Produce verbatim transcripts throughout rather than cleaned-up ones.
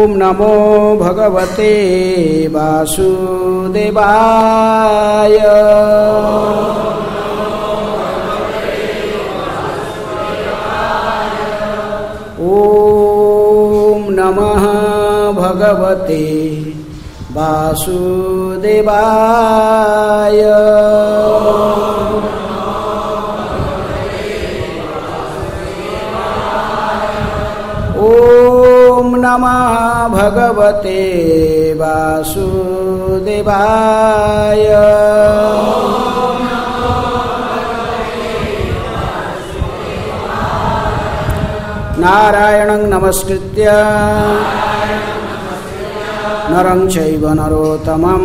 नमो भगवते वासुदेवाय। ओम नमः भगवते वासुदेवाय। ओम नमः भगवते वासुदेवाय। नारायणं नमस्कृत्य नरं चैव नरोत्तमं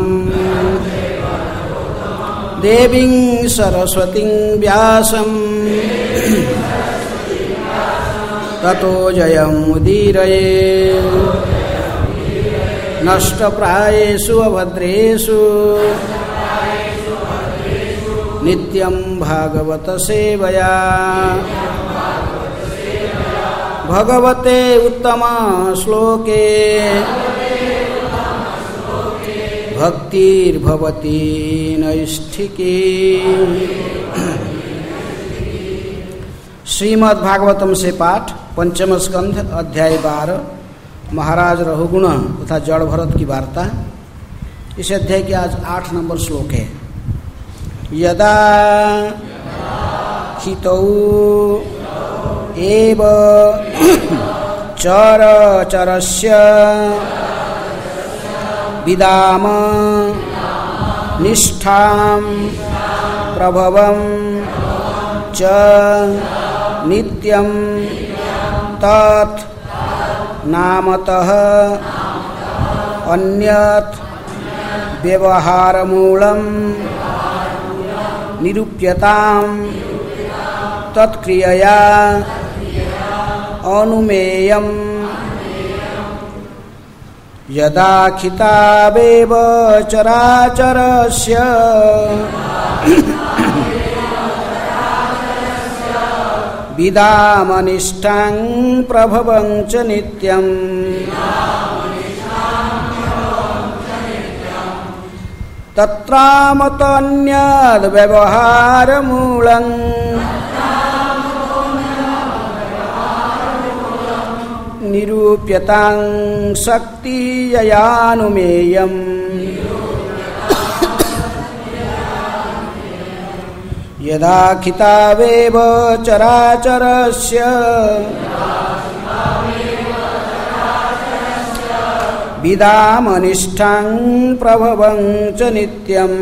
देवीं सरस्वतीं व्यासं ततो जयमुदीरये। नष्टप्रायेषु अभद्रेषु नित्यं भागवत सेवया भगवते उत्तम श्लोके भक्तिर्भवति नैष्ठिकी। श्रीमद् भागवतम से पाठ पंचम स्कंध अध्याय बारह महाराज रघुगुण तथा जड़ भरत की वार्ता। इस अध्याय के आज आठ नंबर श्लोक है। यदा हितौ एव चर चरस्य विदाम निष्ठां प्रभवं च नित्यं तत् नामतः अन्यत् व्यवहारमूलं निरूप्यतां तत्क्रियया अनुमेयम्। यदा खितावेव चराचरस्य विदामनिष्ठां प्रभवं च नित्यं तत्रामतन्यद् व्यवहारमूलं निरूप्यतां शक्तिययानुमेयम्। यदा खितावेव चराचरस्य विदामनिष्ठां प्रभवं च नित्यं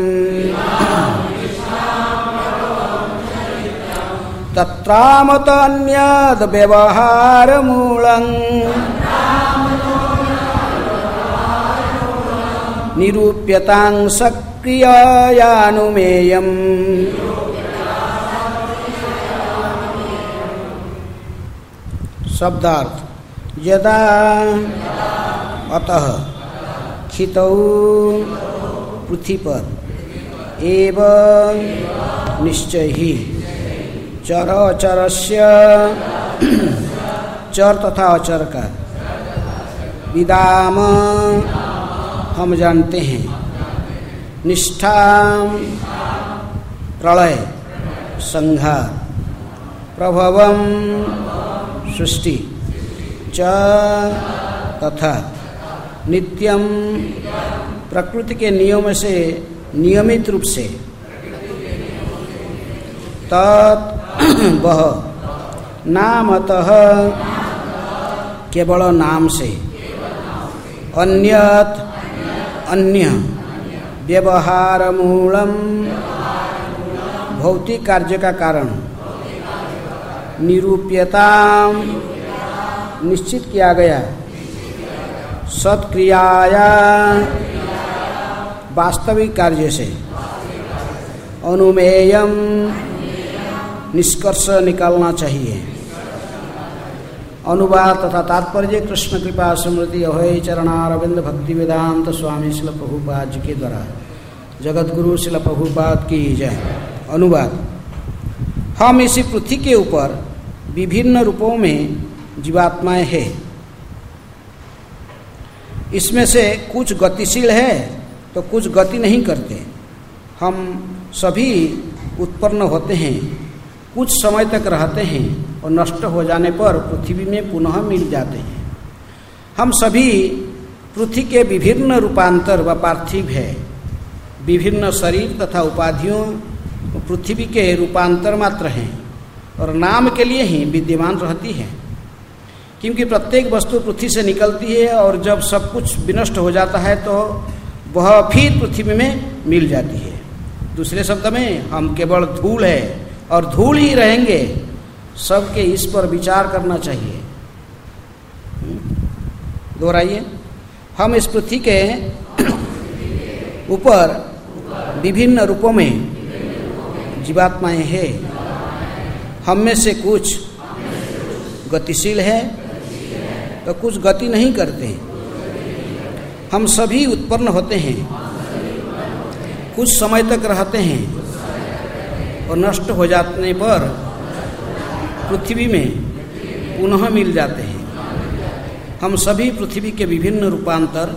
तत्रामतन्यद् व्यवहारमूलं निरूप्यतां सक्रिययानुमेयम्। शब्दार्थ। यदा अतः खितौ पृथ्वी पर एव निश्चय ही चर अचरस्य चर तथा अचर का विदाम हम जानते हैं निष्ठा प्रलय संहार प्रभवम सृष्टि च तथा नित्यम प्रकृति के नियम से नियमित रूप से तत् वह नामतः केवल नाम से अन्यत अन्य व्यवहार मूलम भौतिक कार्य का कारण निरूप्यता निश्चित किया गया सत्क्रियाया वास्तविक कार्य से अनुमेयम निष्कर्ष निकालना चाहिए। अनुवाद तथा तात्पर्य कृष्ण कृपा स्मृति अभय चरणारविंद भक्ति वेदांत स्वामी शिल प्रभुपाद जी के द्वारा जगत गुरु शिल प्रभुपाद की जय। अनुवाद। हम इसी पृथ्वी के ऊपर विभिन्न रूपों में जीवात्माएं हैं। इसमें से कुछ गतिशील है तो कुछ गति नहीं करते। हम सभी उत्पन्न होते हैं, कुछ समय तक रहते हैं और नष्ट हो जाने पर पृथ्वी में पुनः मिल जाते हैं। हम सभी पृथ्वी के विभिन्न रूपांतर व पार्थिव है। विभिन्न शरीर तथा उपाधियों पृथ्वी के रूपांतर मात्र हैं और नाम के लिए ही विद्यमान रहती है, क्योंकि प्रत्येक वस्तु पृथ्वी से निकलती है और जब सब कुछ विनष्ट हो जाता है तो वह फिर पृथ्वी में मिल जाती है। दूसरे शब्द में हम केवल धूल है और धूल ही रहेंगे। सबके इस पर विचार करना चाहिए। दोहराइए, हम इस पृथ्वी के ऊपर विभिन्न रूपों में जीवात्माएं हैं। हम में से कुछ गतिशील है तो कुछ गति नहीं करते। हम सभी उत्पन्न होते हैं, कुछ समय तक रहते हैं और नष्ट हो जाने पर पृथ्वी में पुनः मिल जाते हैं। हम सभी पृथ्वी के विभिन्न रूपांतर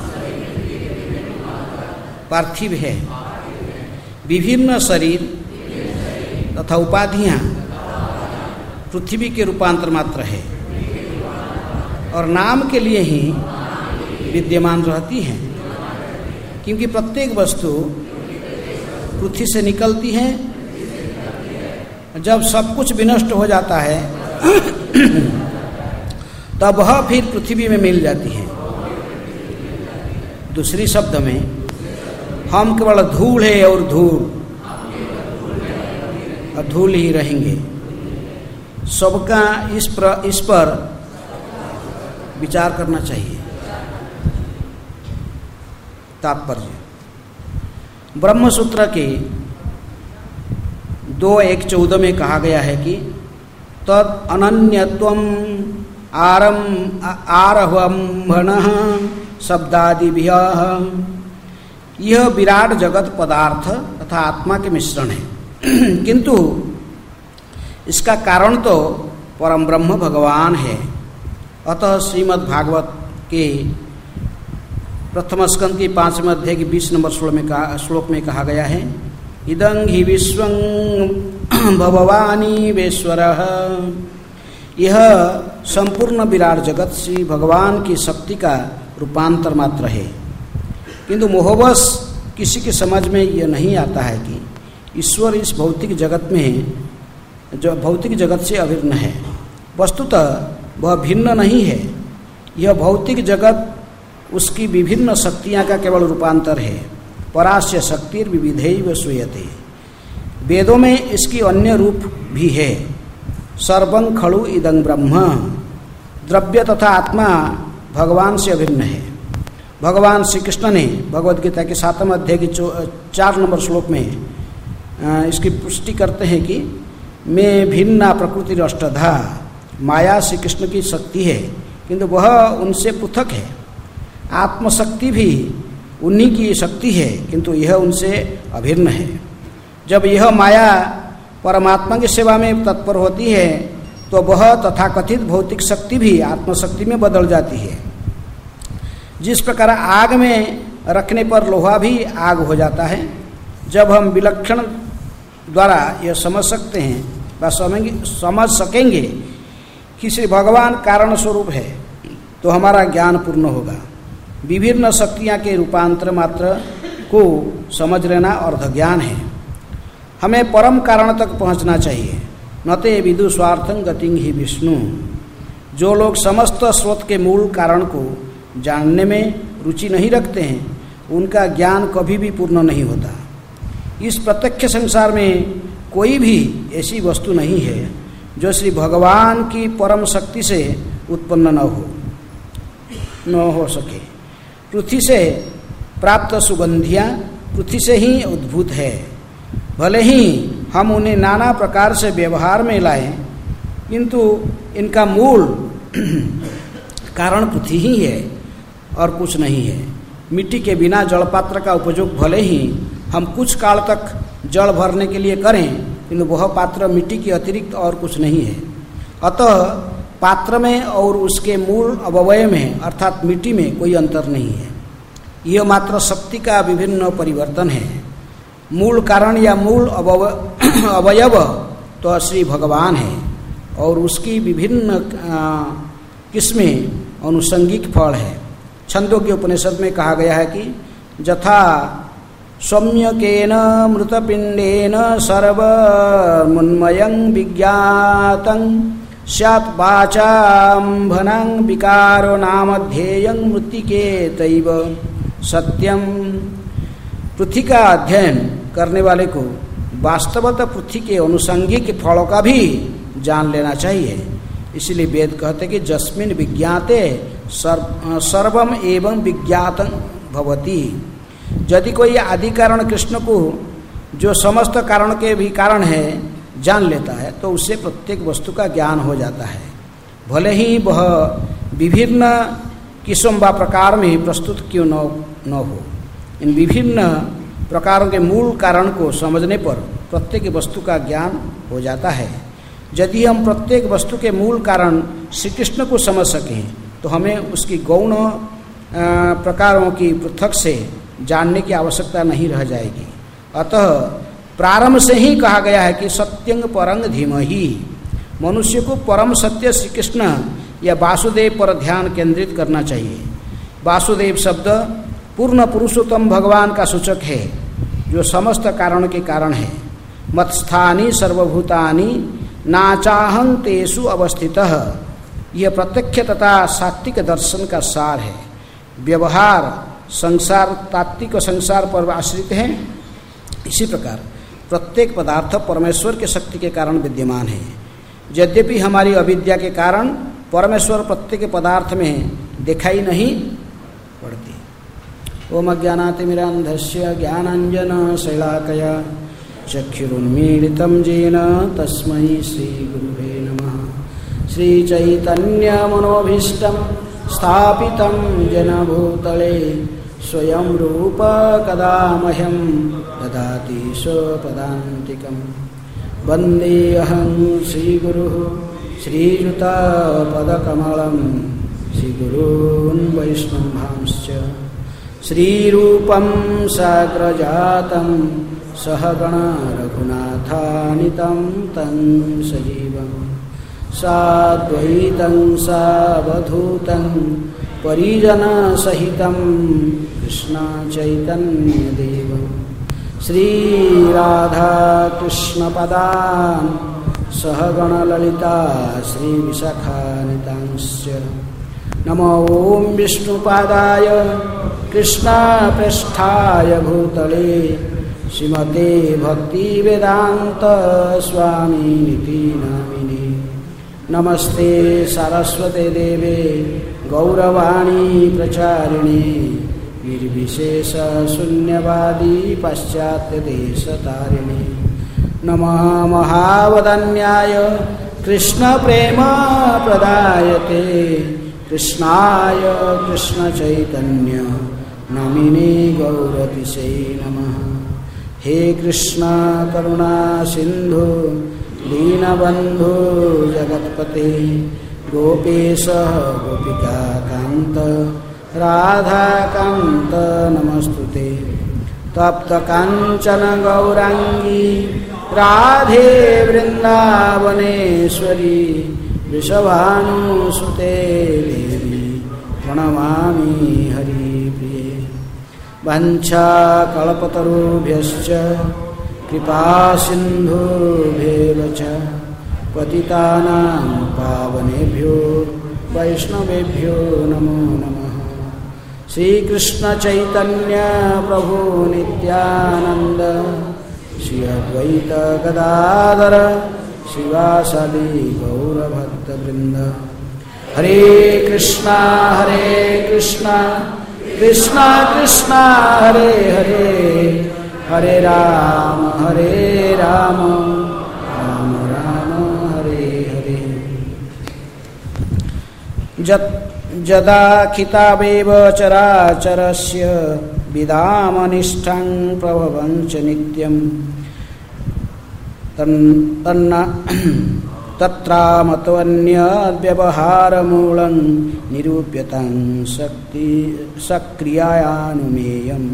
पार्थिव है। विभिन्न शरीर तथा उपाधियां पृथ्वी के रूपांतर मात्र है और नाम के लिए ही विद्यमान रहती हैं, क्योंकि प्रत्येक वस्तु पृथ्वी से निकलती है। जब सब कुछ विनष्ट हो जाता है तब वह फिर पृथ्वी में मिल जाती है। दूसरी शब्द में हम केवल धूल है और धूल और धूल ही रहेंगे। सबका इस पर इस पर विचार करना चाहिए। तात्पर्य ब्रह्म सूत्र के दो एक चौदह में कहा गया है कि तद अनन्यत्वम आरम आरहम्भन शब्दादिभ्यः यह विराट जगत पदार्थ तथा आत्मा के मिश्रण है, किंतु इसका कारण तो परम ब्रह्म भगवान है। अतः श्रीमद् भागवत के प्रथम स्कंद की पांचवें अध्याय की बीस नंबर श्लोक में कहा श्लोक में कहा गया है, इदं हि विश्वं भगवानी वेश्वरः। यह संपूर्ण विराट जगत श्री भगवान की शक्ति का रूपांतर मात्र है, किंतु मोहवश किसी की समझ में यह नहीं आता है कि ईश्वर इस भौतिक जगत में जो भौतिक जगत से अभिन्न है। वस्तुतः वह भिन्न नहीं है। यह भौतिक जगत उसकी विभिन्न शक्तियाँ का केवल रूपांतर है। परास्य शक्तिर विविधैव श्रूयते। वेदों में इसकी अन्य रूप भी है। सर्वं खलु इदं ब्रह्म। द्रव्य तथा आत्मा भगवान से अभिन्न है। भगवान श्री कृष्ण ने भगवद गीता के सातवें अध्याय की चार नंबर श्लोक में इसकी पुष्टि करते हैं कि मैं भिन्ना प्रकृति अष्टधा। माया श्री कृष्ण की शक्ति है, किंतु वह उनसे पृथक है। आत्मशक्ति भी उन्हीं की शक्ति है, किंतु यह उनसे अभिन्न है। जब यह माया परमात्मा की सेवा में तत्पर होती है तो वह तथाकथित भौतिक शक्ति भी आत्मशक्ति में बदल जाती है। जिस प्रकार आग में रखने पर लोहा भी आग हो जाता है। जब हम विलक्षण द्वारा यह समझ सकते हैं व समझ सकेंगे कि श्री भगवान कारण स्वरूप है तो हमारा ज्ञान पूर्ण होगा। विभिन्न शक्तियाँ के रूपांतर मात्र को समझ लेना अर्ध ज्ञान है। हमें परम कारण तक पहुँचना चाहिए। न ते विदु स्वार्थं गतिं हि विष्णु। जो लोग समस्त स्रोत के मूल कारण को जानने में रुचि नहीं रखते हैं, उनका ज्ञान कभी भी पूर्ण नहीं होता। इस प्रत्यक्ष संसार में कोई भी ऐसी वस्तु नहीं है जो श्री भगवान की परम शक्ति से उत्पन्न न हो न हो सके। पृथ्वी से प्राप्त सुगंधियाँ पृथ्वी से ही उद्भूत है। भले ही हम उन्हें नाना प्रकार से व्यवहार में लाएं, किंतु इनका मूल कारण पृथ्वी ही है और कुछ नहीं है। मिट्टी के बिना जलपात्र का उपयोग भले ही हम कुछ काल तक जल भरने के लिए करें, किंतु वह पात्र मिट्टी के अतिरिक्त और कुछ नहीं है। अतः पात्र में और उसके मूल अवयव में अर्थात मिट्टी में कोई अंतर नहीं है। यह मात्र शक्ति का विभिन्न परिवर्तन है। मूल कारण या मूल अवयव तो श्री भगवान है और उसकी विभिन्न किस्में अनुषंगिक फल है। छंदोग्य उपनिषद में कहा गया है कि यथा सौम्यकेन मृतपिंडेन सर्वमुन्मयं विज्ञातं स्यात् वाचाम्भनं विकारो नामध्येयं मृत्तिकेतैव सत्यम। पृथ्वी का अध्ययन करने वाले को वास्तवतः पृथ्वी के अनुषंगिक फलों का भी जान लेना चाहिए। इसलिए वेद कहते कि जस्मिन् विज्ञाते सर्व सर्वम एवं विज्ञातं भवति। यदि कोई आदि कारण कृष्ण को जो समस्त कारण के भी कारण है जान लेता है तो उससे प्रत्येक वस्तु का ज्ञान हो जाता है, भले ही वह विभिन्न किस्म व प्रकार में प्रस्तुत क्यों न न हो। इन विभिन्न प्रकारों के मूल कारण को समझने पर प्रत्येक वस्तु का ज्ञान हो जाता है। यदि हम प्रत्येक वस्तु के मूल कारण श्री कृष्ण को समझ सकें तो हमें उसकी गौण प्रकारों की पृथक से जानने की आवश्यकता नहीं रह जाएगी। अतः प्रारंभ से ही कहा गया है कि सत्यंग परंग धीमहि। मनुष्य को परम सत्य श्री कृष्ण या वासुदेव पर ध्यान केंद्रित करना चाहिए। वासुदेव शब्द पूर्ण पुरुषोत्तम भगवान का सूचक है जो समस्त कारण के कारण है। मत्स्थानी सर्वभूतानि नाचाहं तेषु अवस्थितः। यह प्रत्यक्ष तथा सात्विक दर्शन का सार है। व्यवहार संसार तात्विक संसार पर आश्रित है। इसी प्रकार प्रत्येक पदार्थ परमेश्वर के शक्ति के कारण विद्यमान है। यद्यपि हमारी अविद्या के कारण परमेश्वर प्रत्येक पदार्थ में दिखाई नहीं पड़ती। ओम अज्ञानातिमिरान्धस्य ज्ञानाञ्जनशलाकया चक्षुरुन्मीलितं येन तस्मै श्रीगुरुवे नमः। श्रीचैतन्यमनोभीष्टं स्थापितं जनभूतले स्वयं रूप कदा मह्यं ददाति स्वपदान्तिकं। वन्देऽहं श्रीगुरुः श्रीयुतपदकमलं श्रीगुरून् वैष्णवांश्च। श्रीरूपं साग्रजातं सहगण रघुनाथानितं तं सजीवं साद्वैतं सावधूतं परिजनसहितं कृष्ण चैतन्यदेवं श्रीराधाकृष्णपदान् सहगणललिता श्रीविशाखानितांश्च। नमो ॐ विष्णुपादाय कृष्णप्रेष्ठाय भूतले श्रीमते भक्तिवेदान्त स्वामिनिति नामिने। नमस्ते सारस्वते देवे गौरवाणी प्रचारिणे निर्विशेष शून्यवादी पाश्चात्य देशतारिणे। नमः महावदन्याय कृष्ण प्रेम प्रदायते कृष्णाय कृष्ण चैतन्य नामिने गौरतिशे नमः। हे कृष्ण करुणा सिंधु दीनबंधु जगत्पते गोपेश गोपिका कांत राधा कांत नमस्तुते। तप्त कांचन गौरांगी राधे वृंदावनेश्वरी वृषभानुसुते देवी प्रणमामि हरिप्रिये। वंशाकल्पतरुभ्यश्च कृपा सिन्धुभ्येव च पतितानां पावनेभ्यो वैष्णवेभ्यो नमो नमः। श्रीकृष्ण चैतन्य प्रभु नित्यानंद श्री अद्वैत गदाधर शिवासादि गौरभक्तवृंद। हरे कृष्णा हरे कृष्णा कृष्णा कृष्णा हरे हरे हरे राम हरे राम राम राम हरे हरे। जदा खितावेव चराचरस्य विदामनिष्ठां प्रभवं च नित्यं तन्न तत्रामतोऽन्यव्यवहारमूलं निरूप्यतं शक्ति सक्रियानुमेयम्।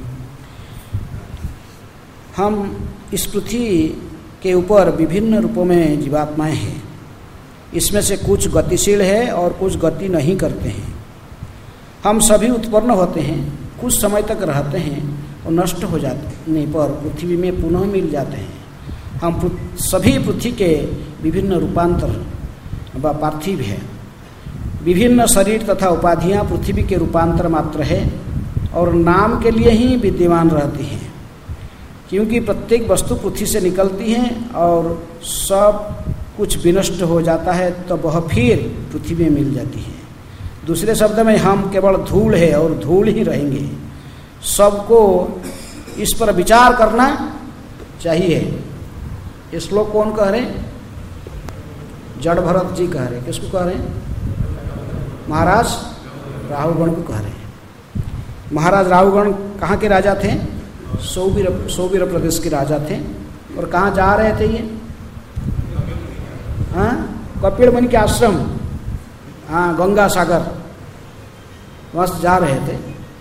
हम इस पृथ्वी के ऊपर विभिन्न रूपों में जीवात्माएं हैं। इसमें से कुछ गतिशील है और कुछ गति नहीं करते हैं। हम सभी उत्पन्न होते हैं, कुछ समय तक रहते हैं और नष्ट हो जाने पर पृथ्वी में पुनः मिल जाते हैं। हम सभी पृथ्वी के विभिन्न रूपांतर व पार्थिव है। विभिन्न शरीर तथा उपाधियां पृथ्वी के रूपांतर मात्र है और नाम के लिए ही विद्यमान रहती हैं, क्योंकि प्रत्येक वस्तु पृथ्वी से निकलती है और सब कुछ विनष्ट हो जाता है तो वह फिर पृथ्वी में मिल जाती है। दूसरे शब्द में हम केवल धूल है और धूल ही रहेंगे। सबको इस पर विचार करना चाहिए। ये श्लोक कौन कह रहे? जड़ भरत जी कह रहे। किसको कह रहे? महाराज राहुगण को कह रहे। महाराज राहुगण कहाँ के राजा थे? सौवीर सौवीर प्रदेश के राजा थे। और कहाँ जा रहे थे ये? हाँ, कपिल मुनि के आश्रम, हाँ, गंगा सागर वहाँ जा रहे थे।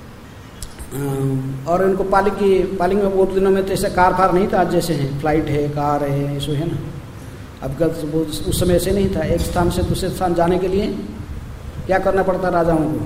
और इनको पालिकी पालिंग में बहुत दिनों में तो ऐसे कार फार नहीं था, आज जैसे हैं फ्लाइट है, कार है, ऐसे है ना। अब कल उस समय ऐसे नहीं था। एक स्थान से दूसरे स्थान जाने के लिए क्या करना पड़ता राजाओं को?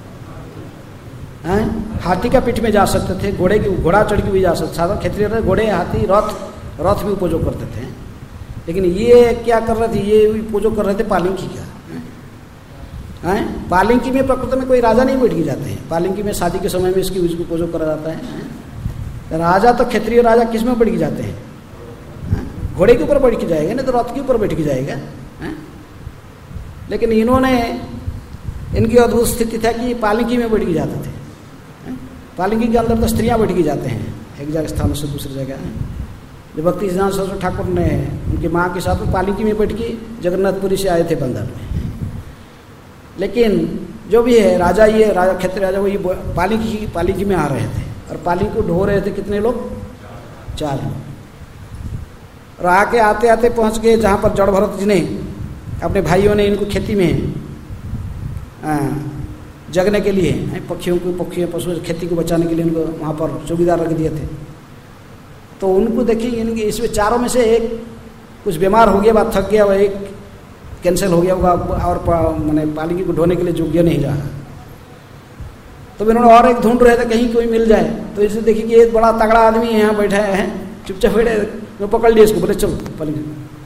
हैं? हाथी का पीठ में जा सकते थे, घोड़े की घोड़ा चढ़ के भी जा सकते। साधारण क्षेत्रीय घोड़े, हाथी, रथ रथ भी उपयोग करते थे। लेकिन ये क्या कर रहे थे? ये उपयोग कर रहे थे पालिंकी का। हैं? पालिंकी में प्रकृति में कोई राजा नहीं बैठ के जाते हैं। पालिंकी में शादी के समय में इसकी उसको उपयोग करा जाता है। राजा तो क्षेत्रीय राजा किस में बैठ के जाते हैं? घोड़े के ऊपर बैठ के जाएगा, नहीं तो रथ के ऊपर बैठ के जाएगा। है? लेकिन इन्होंने, इनकी अद्भुत स्थिति था कि पालिंकी में बैठ के जाते थे। है? पालिंकी के अंदर तो स्त्रियां बैठ के जाते हैं एक जगह स्थान से दूसरी जगह। जब भक्ति सिद्धांत सरस्वती ठाकुर ने उनकी माँ के साथ में पालिंकी में बैठ के जगन्नाथपुरी से आए थे बंदर में। लेकिन जो भी है राजा, ये राजा क्षेत्रीय राजा, वो ये पालिंकी पालिंकी में आ रहे थे और पालिंकी को ढो रहे थे। कितने लोग? चार लोग। और आके आते आते पहुंच गए जहाँ पर जड़ भरत जी ने, अपने भाइयों ने इनको खेती में आ, जगने के लिए, पक्षियों को पक्षियों पशु खेती को बचाने के लिए इनको वहाँ पर चौकीदार रख दिए थे। तो उनको देखिए, इनके इसमें चारों में से एक कुछ बीमार हो गया, बात थक गया, वह एक कैंसिल हो गया होगा और मैंने पालिंकी को ढोने के लिए योग्य नहीं रहा। तो इन्होंने और एक ढूंढ रहे थे कहीं कोई मिल जाए। तो इसे देखिए कि एक बड़ा तगड़ा आदमी यहाँ बैठा है, चुपचाप बैठे, मैं पकड़ लिया इसको, बोले चलो पालिंकी।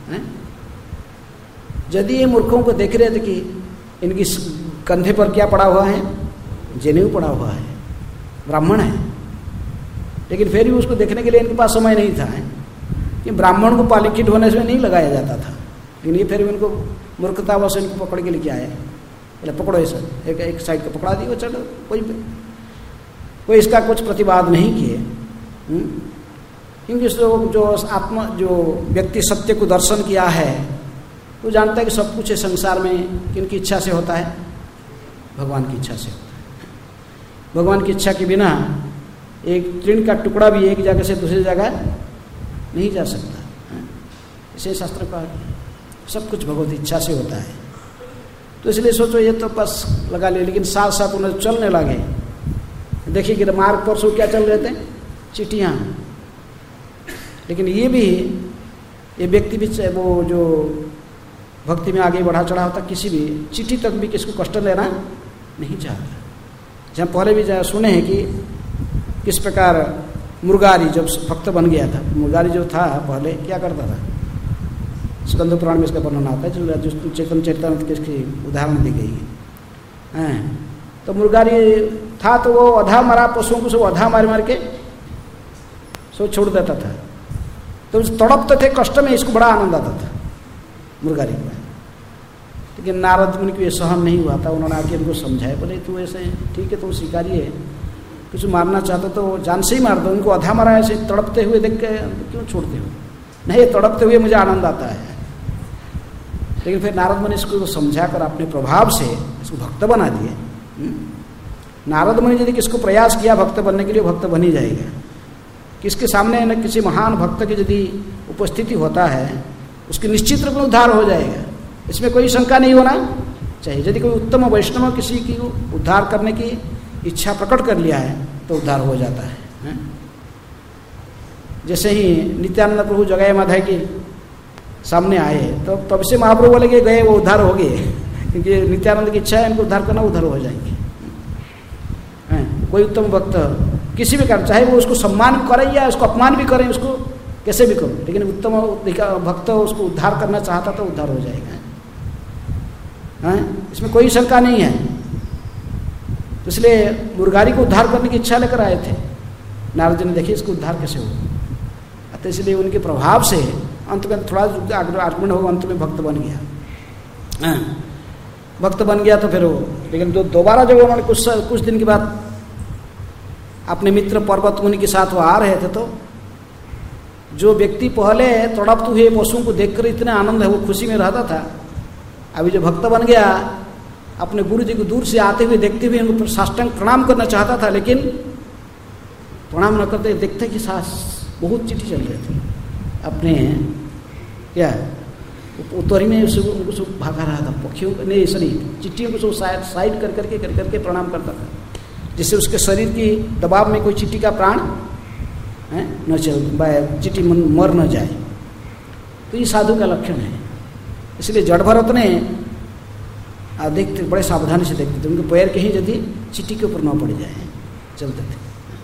यदि ये मूर्खों को देख रहे थे कि इनकी कंधे पर क्या पड़ा हुआ है? जनेऊ पड़ा हुआ है, ब्राह्मण है। लेकिन फिर भी उसको देखने के लिए इनके पास समय नहीं था कि ब्राह्मण को पालिंकी ढोने से नहीं लगाया जाता था। लेकिन ये फिर भी उनको मूर्खतावश इनको पकड़ के लेके आए। बोले पकड़ो ऐसा, एक एक साइड का पकड़ा दिए, चलो कोई कोई इसका कुछ प्रतिवाद नहीं किए। क्योंकि जो जो आत्मा जो व्यक्ति सत्य को दर्शन किया है वो जानता है कि सब कुछ है संसार में किनकी इच्छा से होता है? भगवान की इच्छा से होता है। भगवान की इच्छा के बिना एक तृण का टुकड़ा भी एक जगह से दूसरी जगह नहीं जा सकता। इसे शास्त्र का सब कुछ भगवत इच्छा से होता है। तो इसलिए सोचो ये तो बस लगा ले। लेकिन साथ साथ उन्हें चलने लगे। देखिए कि मार्ग पर सो क्या चल रहे थे? चिट्ठियाँ। लेकिन ये भी ये व्यक्ति भी वो जो भक्ति में आगे बढ़ा चढ़ा होता, किसी भी चिट्ठी तक भी किसको कष्ट लेना नहीं चाहता। जहाँ पहले भी सुने हैं कि किस प्रकार मुर्गारी जब भक्त बन गया था, मुर्गारी जो था पहले क्या करता था, स्कंद पुराण में इसका वर्णन आता है, जो चेतन चैतन्य किसकी उदाहरण दी गई है। तो मुर्गारी था तो वो अधा मरा पशुओं को सब अधा मार मार के सो छोड़ देता था। तो तड़पते थे कष्ट में, इसको बड़ा आनंद आता था मुर्गारी को। लेकिन नारद मुनि को ये सहन नहीं हुआ था। उन्होंने आके इनको समझाया, बोले तू ऐसे ठीक है, तो शिकारी है, कुछ मारना चाहते तो जान से ही मार दो। उनको अधा मरा ऐसे तड़पते हुए देख के क्यों छोड़ते हो? नहीं, तड़पते हुए मुझे आनंद आता है। लेकिन फिर नारद मुनि इसको समझा कर अपने प्रभाव से इसको भक्त बना दिए। नारद मुनि यदि किसको प्रयास किया भक्त बनने के लिए, भक्त बन ही जाएगा। किसके सामने न किसी महान भक्त की यदि उपस्थिति होता है उसकी निश्चित रूप में उद्धार हो जाएगा, इसमें कोई शंका नहीं होना चाहिए। यदि कोई उत्तम वैष्णव किसी की उद्धार करने की इच्छा प्रकट कर लिया है तो उद्धार हो जाता है, है? जैसे ही नित्यानंद प्रभु जगह माधव के सामने आए तो तब से महाप्रभु बोले कि गए वो उद्धार हो गए, क्योंकि नित्यानंद की इच्छा है इनको उद्धार करना, उद्धार हो जाएंगे। कोई उत्तम भक्त किसी भी कारण, चाहे वो उसको सम्मान करें या उसको अपमान भी करें, उसको कैसे भी करो, लेकिन उत्तम भक्त उसको उद्धार करना चाहता तो उद्धार हो जाएगा, हैं? इसमें कोई शंका नहीं है। इसलिए मुरारी को उद्धार करने की इच्छा लेकर आए थे नारद जी ने, देखिए इसको उद्धार कैसे हो, तो इसलिए उनके प्रभाव से अंत में थोड़ा आगमन होगा, अंत में भक्त बन गया, हैं? भक्त बन गया तो फिर वो, लेकिन दो दोबारा जब उन्होंने कुछ कुछ दिन के बाद अपने मित्र पर्वत मुनि के साथ वो आ रहे थे, तो जो व्यक्ति पहले तड़पते हुए पशुओं को देखकर इतने आनंद है वो खुशी में रहता था, अभी जो भक्त बन गया अपने गुरु जी को दूर से आते हुए देखते हुए उनको साष्टांग प्रणाम करना चाहता था, लेकिन प्रणाम न करते देखते कि सास बहुत चिट्ठी चल रहे थे अपने क्या उत्तरी में उनको सब भागा रहा था, पक्षियों को नहीं सॉरी चिट्ठियों को सब साइड साइड कर करके कर करके प्रणाम करता था, जिससे उसके शरीर की दबाव में कोई चिट्ठी का प्राण है न चल, चिट्ठी मर न जाए। तो ये साधु का लक्षण है। इसलिए जड़ भरत ने देखते बड़े सावधानी से देखते थे, उनके पैर कहीं यदि चिट्ठी के ऊपर न पड़ जाए चलते थे।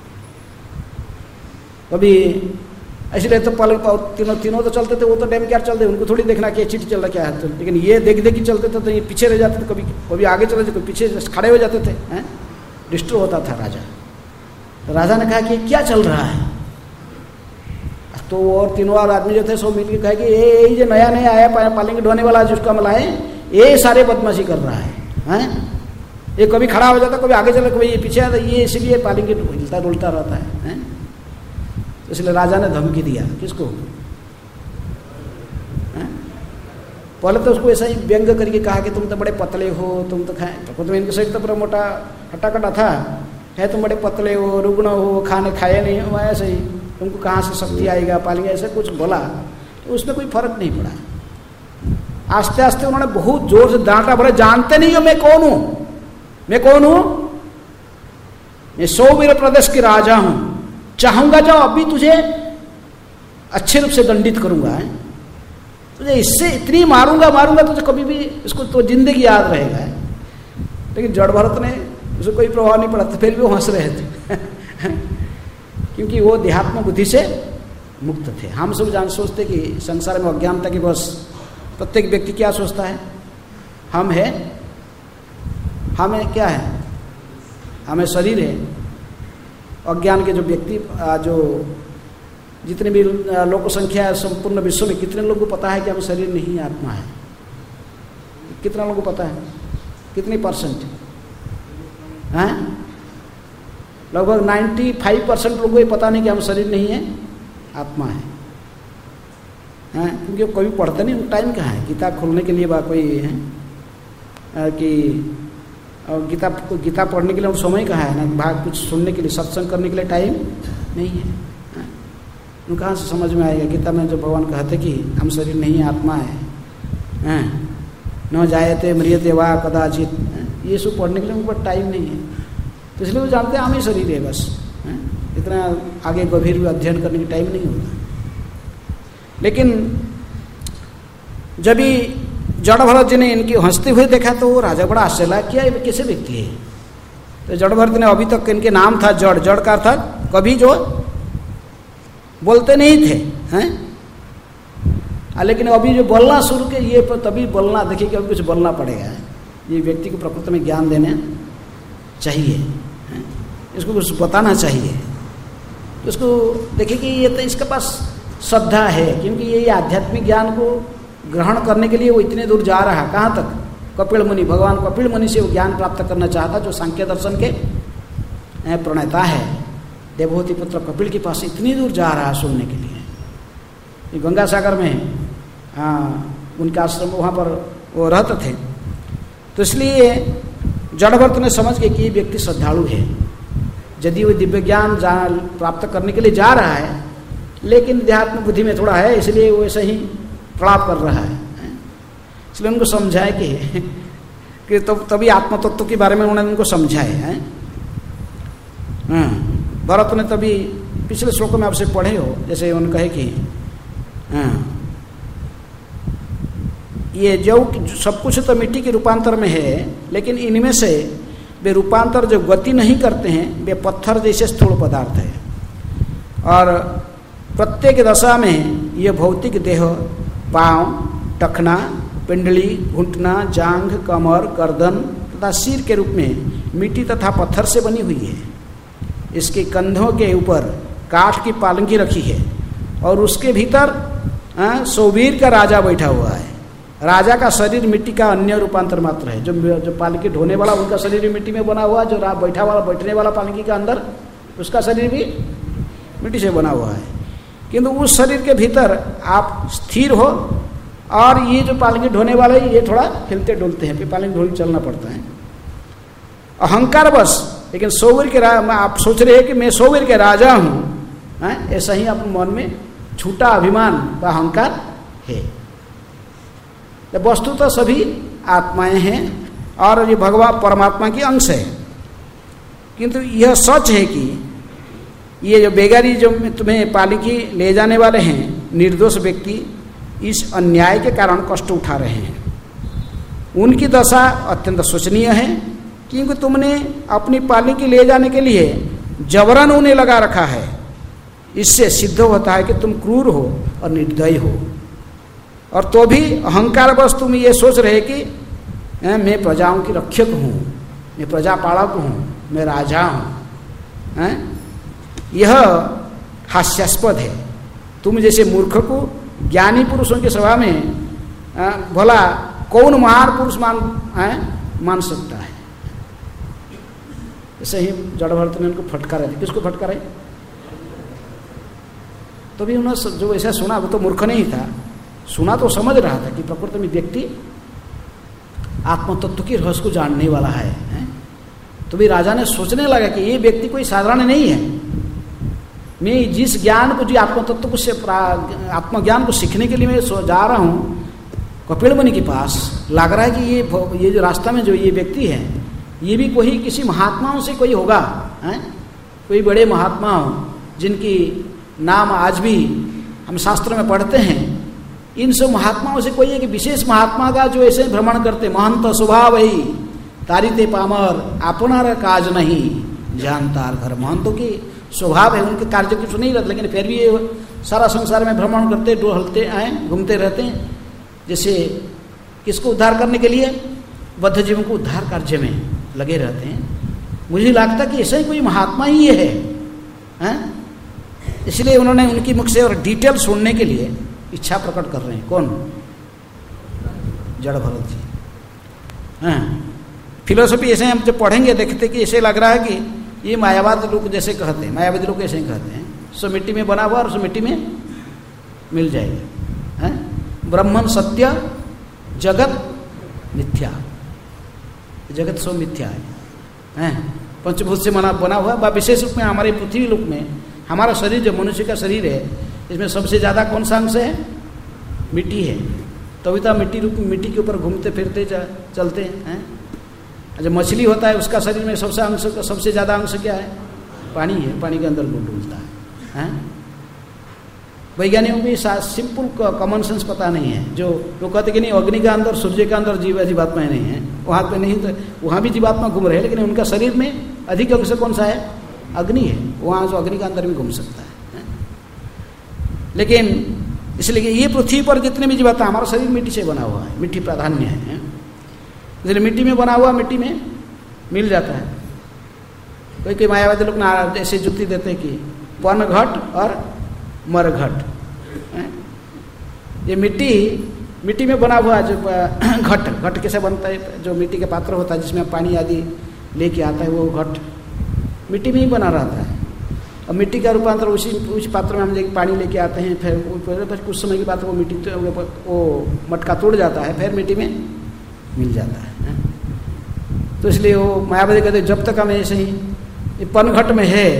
अभी इसलिए तो पल तीनों तीनों तो चलते थे, वो तो डैम क्या चलते, उनको थोड़ी देखना कि चिट्ठी चल रहा क्या है, लेकिन ये देख देख के चलते थे तो ये पीछे रह जाते थे, कभी कभी आगे चलते थे, कभी पीछे खड़े हो जाते थे, हैं? डिस्टर्ब होता था राजा। तो राजा ने कहा कि क्या चल रहा है, तो और तीनों और आदमी जो थे सब मिलकर कहा कि ये ये जो नया नया आया पालेंगे ढोने वाला जिसका मलाए, ये सारे बदमाशी कर रहा है, हैं? ये कभी खड़ा हो जाता, कभी आगे चला, कभी ये पीछे आता, ये इसलिए पालेंगे हिलता डुलता रहता है, हैं? तो इसलिए राजा ने धमकी दिया किसको, हैं? पहले तो उसको ऐसा ही व्यंग करके कहा कि तुम तो बड़े पतले हो, तुम तो खाए तो तुम इनके शरीर तो बड़ा मोटा हट्टा-कट्टा था, है तुम बड़े पतले हो, रुग्ण हो, खाने खाए नहीं हो, ऐसे ही तुमको कहाँ से शक्ति आएगा पालेंगे, ऐसे कुछ बोला, तो उसमें कोई फर्क नहीं पड़ा। आस्ते आस्ते उन्होंने बहुत जोर से डांटा, बोले जानते नहीं हो मैं कौन हूं, मैं कौन हूं, मैं सौवीर प्रदेश के राजा हूं, चाहूंगा जाओ अभी तुझे अच्छे रूप से दंडित करूंगा, है? तुझे इससे इतनी मारूंगा मारूंगा तुझे कभी भी इसको तो जिंदगी याद रहेगा, है? लेकिन जड़ भरत ने उसे कोई प्रभाव नहीं पड़ा, फिर भी वो हंस रहे थे क्योंकि वो देहात्म बुद्धि से मुक्त थे। हम सब जान सोचते कि संसार में अज्ञानता की बस प्रत्येक व्यक्ति क्या सोचता है, हम है, हमें क्या है, हमें शरीर है। अज्ञान के जो व्यक्ति जो जितने भी लोक संख्या है संपूर्ण विश्व में, कितने लोगों को पता है कि हम शरीर नहीं आत्मा है, कितना लोगों को पता है, कितनी परसेंट हैं? लगभग पचानवे परसेंट लोगों को ये पता नहीं कि हम शरीर नहीं है आत्मा है, हैं? क्योंकि कभी पढ़ते नहीं, टाइम कहाँ है गीता खोलने के लिए बा कोई है कि गीता गीता पढ़ने के लिए समय कहाँ है, ना भाग कुछ सुनने के लिए सत्संग करने के लिए टाइम नहीं है, है? उन कहाँ से समझ में आएगा गीता में जो भगवान कहते कि हम शरीर नहीं आत्मा है, हैं? न जायते म्रियते वा कदाचित, ये सब पढ़ने के लिए उनके पास टाइम नहीं है, तो इसलिए वो जानते हैं हम ही शरीर है बस, है? इतना आगे गंभीर अध्ययन करने की टाइम नहीं होता। लेकिन जब भी जड़ भरत जी ने इनकी हंसते हुए देखा तो वो राजा बड़ा आश्चर्य किया, ये कैसे व्यक्ति है। तो जड़ भरत ने, अभी तक इनके नाम था जड़, जड़ का था कभी जो बोलते नहीं थे, हैं? लेकिन अभी जो बोलना शुरू किया, ये तभी बोलना, देखिए कि अभी कुछ बोलना पड़ेगा, ये व्यक्ति को प्रकृति में ज्ञान देना चाहिए, है? इसको कुछ बताना चाहिए, तो इसको देखिए कि ये तो इसके पास श्रद्धा है, क्योंकि ये आध्यात्मिक ज्ञान को ग्रहण करने के लिए वो इतने दूर जा रहा है, कहाँ तक, कपिल मुनि, भगवान कपिल मुनि से वो ज्ञान प्राप्त करना चाहता, जो सांख्य दर्शन के प्रणेता है, देवहूति पुत्र कपिल के पास इतनी दूर जा रहा है सुनने के लिए। ये गंगा सागर में हाँ उनका आश्रम वहाँ पर वो रहते थे, तो इसलिए जड़भरत ने समझ के कि ये व्यक्ति श्रद्धालु है, यदि वो दिव्य ज्ञान प्राप्त करने के लिए जा रहा है, लेकिन देहात्म बुद्धि में थोड़ा है, इसलिए वो ऐसे ही कड़ाप कर रहा है, इसलिए उनको समझाए कि कि तब तभी आत्म तत्व के बारे में उन्होंने उनको समझाए हैं। भरत ने तभी पिछले श्लोक में आपसे पढ़े हो, जैसे उन्होंने कहे कि हाँ, ये जो सब कुछ तो मिट्टी के रूपांतर में है, लेकिन इनमें से वे रूपांतर जो गति नहीं करते हैं वे पत्थर जैसे स्थूल पदार्थ है। और प्रत्येक दशा में ये भौतिक देह पांव, टखना, पिंडली, घुटना, जांघ, कमर, गर्दन तथा सिर के रूप में मिट्टी तथा पत्थर से बनी हुई है। इसके कंधों के ऊपर काठ की पालंकी रखी है और उसके भीतर सोवीर का राजा बैठा हुआ है। राजा का शरीर मिट्टी का अन्य रूपांतर मात्र है। जो जो पालकी ढोने वाला उनका शरीर मिट्टी में बना हुआ, जो बैठा वाला बैठने वाला पालकी का अंदर उसका शरीर भी मिट्टी से बना हुआ है। किंतु उस शरीर के भीतर आप स्थिर हो और ये जो पालकी ढोने वाला है ये थोड़ा हिलते डुलते हैं, फिर पालकी ढोल चलना पड़ता है अहंकार बस। लेकिन सोवीर के राजा, आप सोच रहे हैं कि मैं सोवीर के राजा हूँ, ऐसा ही अपने मन में झूठा अभिमान व अहंकार है। वस्तु तो सभी आत्माएं हैं और ये भगवान परमात्मा की अंश है। किंतु यह सच है कि ये जो बेगारी जो तुम्हें पालकी ले जाने वाले हैं, निर्दोष व्यक्ति इस अन्याय के कारण कष्ट उठा रहे हैं। उनकी दशा अत्यंत शोचनीय है, क्योंकि तुमने अपनी पालकी ले जाने के लिए जबरन उन्हें लगा रखा है। इससे सिद्ध होता है कि तुम क्रूर हो और निर्दयी हो, और तो भी अहंकार बस तुम ये सोच रहे कि मैं प्रजाओं की रक्षक हूँ, मैं प्रजा पालक हूँ, मैं राजा हूँ। यह हास्यास्पद है। तुम जैसे मूर्ख को ज्ञानी पुरुषों की सभा में भला कौन महान पुरुष मान मान सकता है। ऐसे ही जड़ भरत ने उनको फटकारा है। किसको फटकारा है? तो भी उन्होंने जो ऐसा सुना वो तो मूर्ख नहीं था, सुना तो समझ रहा था कि प्रकृति में व्यक्ति आत्म तत्व की रहस्य को जानने वाला है, है? तो भी राजा ने सोचने लगा कि ये व्यक्ति कोई साधारण नहीं है। मैं जिस ज्ञान को, जो आत्म तत्व को से आत्मज्ञान को सीखने के लिए मैं जा रहा हूँ कपिल मुनि के पास, लग रहा है कि ये ये जो रास्ता में जो ये व्यक्ति है ये भी कोई किसी महात्माओं से कोई होगा, है? कोई बड़े महात्मा हो जिनकी नाम आज भी हम शास्त्र में पढ़ते हैं। इन सब महात्माओं से कोई एक विशेष महात्मा का जो ऐसे भ्रमण करते, महंत स्वभाव ही तारिते पामर अपनार काज नहीं जानतार घर। महंतों की स्वभाव है, उनके कार्य कुछ नहीं रहते, लेकिन फिर भी ये सारा संसार में भ्रमण करते, डोलते आए, घूमते रहते हैं। जैसे किसको उद्धार करने के लिए? बद्ध जीवों को उद्धार कार्य में लगे रहते हैं। मुझे लगता कि ऐसा ही कोई महात्मा ही है, है? इसलिए उन्होंने उनकी मुख से और डिटेल सुनने के लिए इच्छा प्रकट कर रहे हैं। कौन? जड़ भरत जी। हाँ, फिलोसफी ऐसे हम जब पढ़ेंगे देखते कि ऐसे लग रहा है कि ये मायावाद लोग जैसे कहते हैं, मायावादी लोग ऐसे ही कहते हैं, सो मिट्टी में बना हुआ और सो मिट्टी में मिल जाएगा। है? ब्रह्मन सत्य, जगत मिथ्या। जगत सो मिथ्या है, हैं? पंचभूत से बना बना हुआ। विशेष रूप में हमारे पृथ्वी लोक में हमारा शरीर जो मनुष्य का शरीर है, इसमें सबसे ज़्यादा कौन सा अंश है? मिट्टी है। तभी तो मिट्टी रूप मिट्टी के ऊपर घूमते फिरते चलते हैं। जब मछली होता है उसका शरीर में सबसे अंश सबसे ज़्यादा अंश क्या है? पानी है। पानी के अंदर डूबता है। वैज्ञानिकों को सिंपल कॉमन सेंस पता नहीं है। जो लोग कहते कि नहीं अग्नि के अंदर, सूर्य के अंदर जीव जीवात्माएं नहीं है, वहाँ पे नहीं, तो वहाँ भी जीवात्मा घूम रहे हैं, लेकिन उनका शरीर में अधिक अंश कौन सा है? अग्नि है। वहाँ जो अग्नि के अंदर भी घूम सकता है, है? लेकिन इसलिए ये पृथ्वी पर जितने भी जीवात्मा, हमारा शरीर मिट्टी से बना हुआ है, मिट्टी प्राधान्य है, इसलिए मिट्टी में बना हुआ मिट्टी में मिल जाता है। कोई कोई मायावादी लोग ना ऐसे जुक्ति देते हैं कि पन घट और मर घट। ये मिट्टी मिट्टी में बना हुआ जो घट, घट कैसे बनता है? जो मिट्टी का पात्र होता है जिसमें पानी आदि लेके आता है, वो घट मिट्टी में ही बना रहता है। और मिट्टी का रूपांतर उसी उस पात्र में हम ले पानी लेके आते हैं, फिर फिर कुछ समय के बाद वो मिट्टी वो मटका तोड़ जाता है, फिर मिट्टी में मिल जाता है। तो इसलिए वो मायावादी कहते जब तक हमें ऐसे ही पनघट में है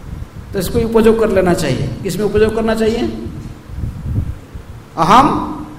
तो इसको उपयोग कर लेना चाहिए। किसमें उपयोग करना चाहिए? अहम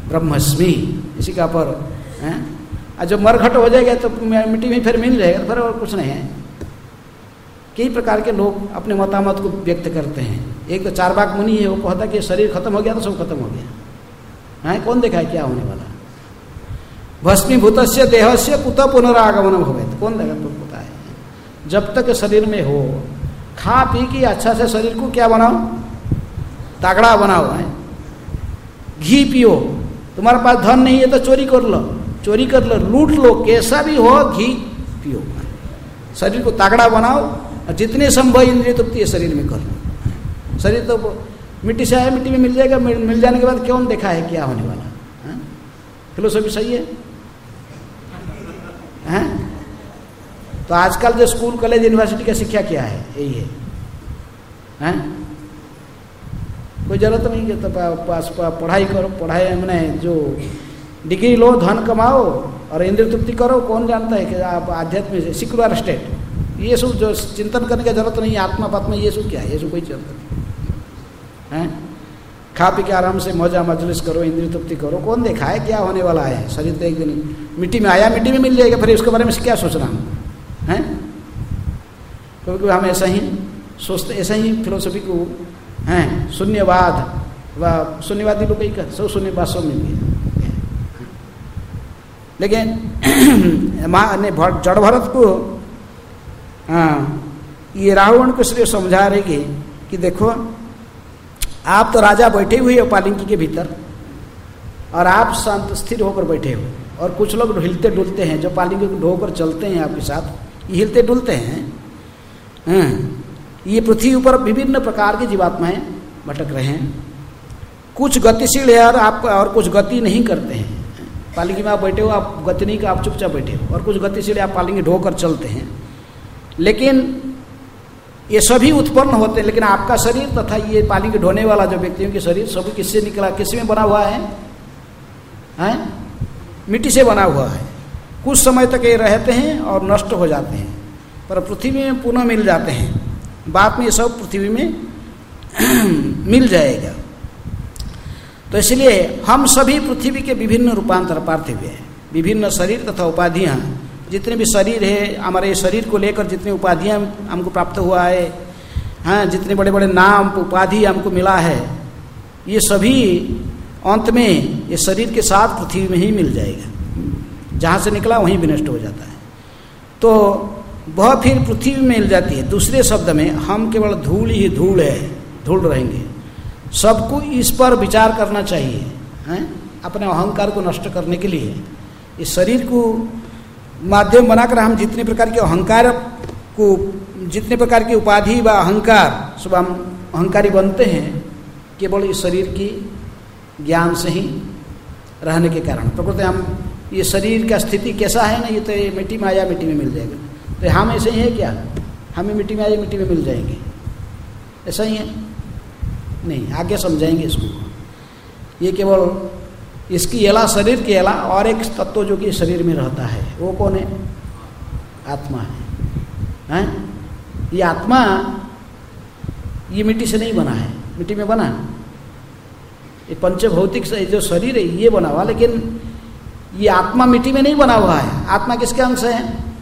ब्रह्मस्मि, इसी का पर है। और जब मरघट हो जाएगा तो मिट्टी में फिर मिल जाएगा, फिर और कुछ नहीं है। कई प्रकार के लोग अपने मतामत को व्यक्त करते हैं। एक तो चारवाक मुनि है, वो कहता कि शरीर खत्म हो गया तो सब खत्म हो गया है। कौन देखा है क्या होने वाला? भस्मीभूतस्य देहस्य कुत पुनरागमन भवेत्, कौन देखा तो पता है। जब तक शरीर में हो, खा पी के अच्छा से शरीर को क्या बनाओ, तगड़ा बनाओ है। घी पियो, तुम्हारे पास धन नहीं है तो चोरी कर लो, चोरी कर लो, लूट लो, कैसा भी हो घी पियो, शरीर को तगड़ा बनाओ। और जितने संभव इंद्रिय तृप्ति शरीर में कर लो। शरीर तो मिट्टी से आया, मिट्टी में मिल जाएगा, मिल जाने के बाद क्यों देखा है क्या होने वाला है। फिलोसफी सही है, है? तो आजकल जो स्कूल कॉलेज यूनिवर्सिटी का शिक्षा क्या है, यही है, है? कोई जरूरत नहीं है तो पास पढ़ाई करो, पढ़ाई मैंने जो डिग्री लो, धन कमाओ और इंद्रिय तृप्ति करो। कौन जानता है कि आप आध्यात्म से सिकुलर स्टेट, ये सब जो चिंतन करने की जरूरत नहीं है। आत्मा पात्मा ये सब क्या है, ये सब कोई चिंतन है। खा पी के आराम से मौजा मजलिस करो, इंद्रिय तृप्ति करो। कौन देखा है क्या होने वाला है। शरीर तो एक दिन मिट्टी में आया, मिट्टी में मिल जाएगा, फिर उसके बारे में क्या सोचना है। क्योंकि हम ऐसा ही सोचते, ऐसा ही फिलोसफी को हैं शून्यवाद व शून्यवादी लोग कहीं कर सब शून्यवाद सब मिल गया। लेकिन जड़ भरत को हाँ ये रावण को इसलिए समझा रहे कि देखो आप तो राजा बैठे हुए हो पालिंकी के भीतर और आप शांत स्थिर होकर बैठे हो, और कुछ लोग हिलते डुलते हैं जो पालिंकी को ढोकर चलते हैं आपके साथ, ये हिलते डुलते हैं। हाँ, ये पृथ्वी ऊपर विभिन्न प्रकार की जीवात्माएं भटक रहे हैं। कुछ गतिशील है और आप और कुछ गति नहीं करते हैं। पालिंकी में आप बैठे हो, आप गति नहीं का आप चुपचाप बैठे हो, और कुछ गतिशील आप पालिंकी ढोकर चलते हैं। लेकिन ये सभी उत्पन्न होते हैं, लेकिन आपका शरीर तथा ये पालिंकी ढोने वाला जो व्यक्तियों के शरीर सभी किससे निकला, किससे में बना हुआ है, हैं? मिट्टी से बना हुआ है। कुछ समय तक ये रहते हैं और नष्ट हो जाते हैं, पर पृथ्वी में पुनः मिल जाते हैं। बाद में ये सब पृथ्वी में मिल जाएगा। तो इसलिए हम सभी पृथ्वी के विभिन्न रूपांतर पार्थिव हैं। विभिन्न शरीर तथा उपाधियां, जितने भी शरीर है, हमारे शरीर को लेकर जितनी उपाधियां हमको प्राप्त हुआ है, हाँ, जितने बड़े बड़े नाम उपाधि हमको मिला है, ये सभी अंत में ये शरीर के साथ पृथ्वी में ही मिल जाएगा। जहाँ से निकला वहीं विनष्ट हो जाता है। तो वह फिर पृथ्वी में मिल जाती है। दूसरे शब्द में हम केवल धूल ही धूल है, धूल रहेंगे। सबको इस पर विचार करना चाहिए, हैं? अपने अहंकार को नष्ट करने के लिए इस शरीर को माध्यम बनाकर हम जितने प्रकार के अहंकार को, जितने प्रकार की उपाधि व अहंकार सब हम अहंकारी बनते हैं, केवल इस शरीर की ज्ञान से ही रहने के कारण। प्रकृति हम ये शरीर का स्थिति कैसा है ना, ये तो ये मिट्टी में आया मिट्टी में मिल जाएगा। तो हम ऐसे ही है क्या, हमें मिट्टी में आए मिट्टी में मिल जाएंगे, ऐसा ही है? नहीं, आगे समझाएंगे इसको। ये केवल इसकी एला, शरीर की एला और एक तत्व जो कि शरीर में रहता है, वो कौन है? आत्मा है, हैं? ये आत्मा ये मिट्टी से नहीं बना है, मिट्टी में बना, ये पंचभौतिक से जो शरीर है ये बना हुआ, लेकिन ये आत्मा मिट्टी में नहीं बना हुआ है। आत्मा किसके अंश है?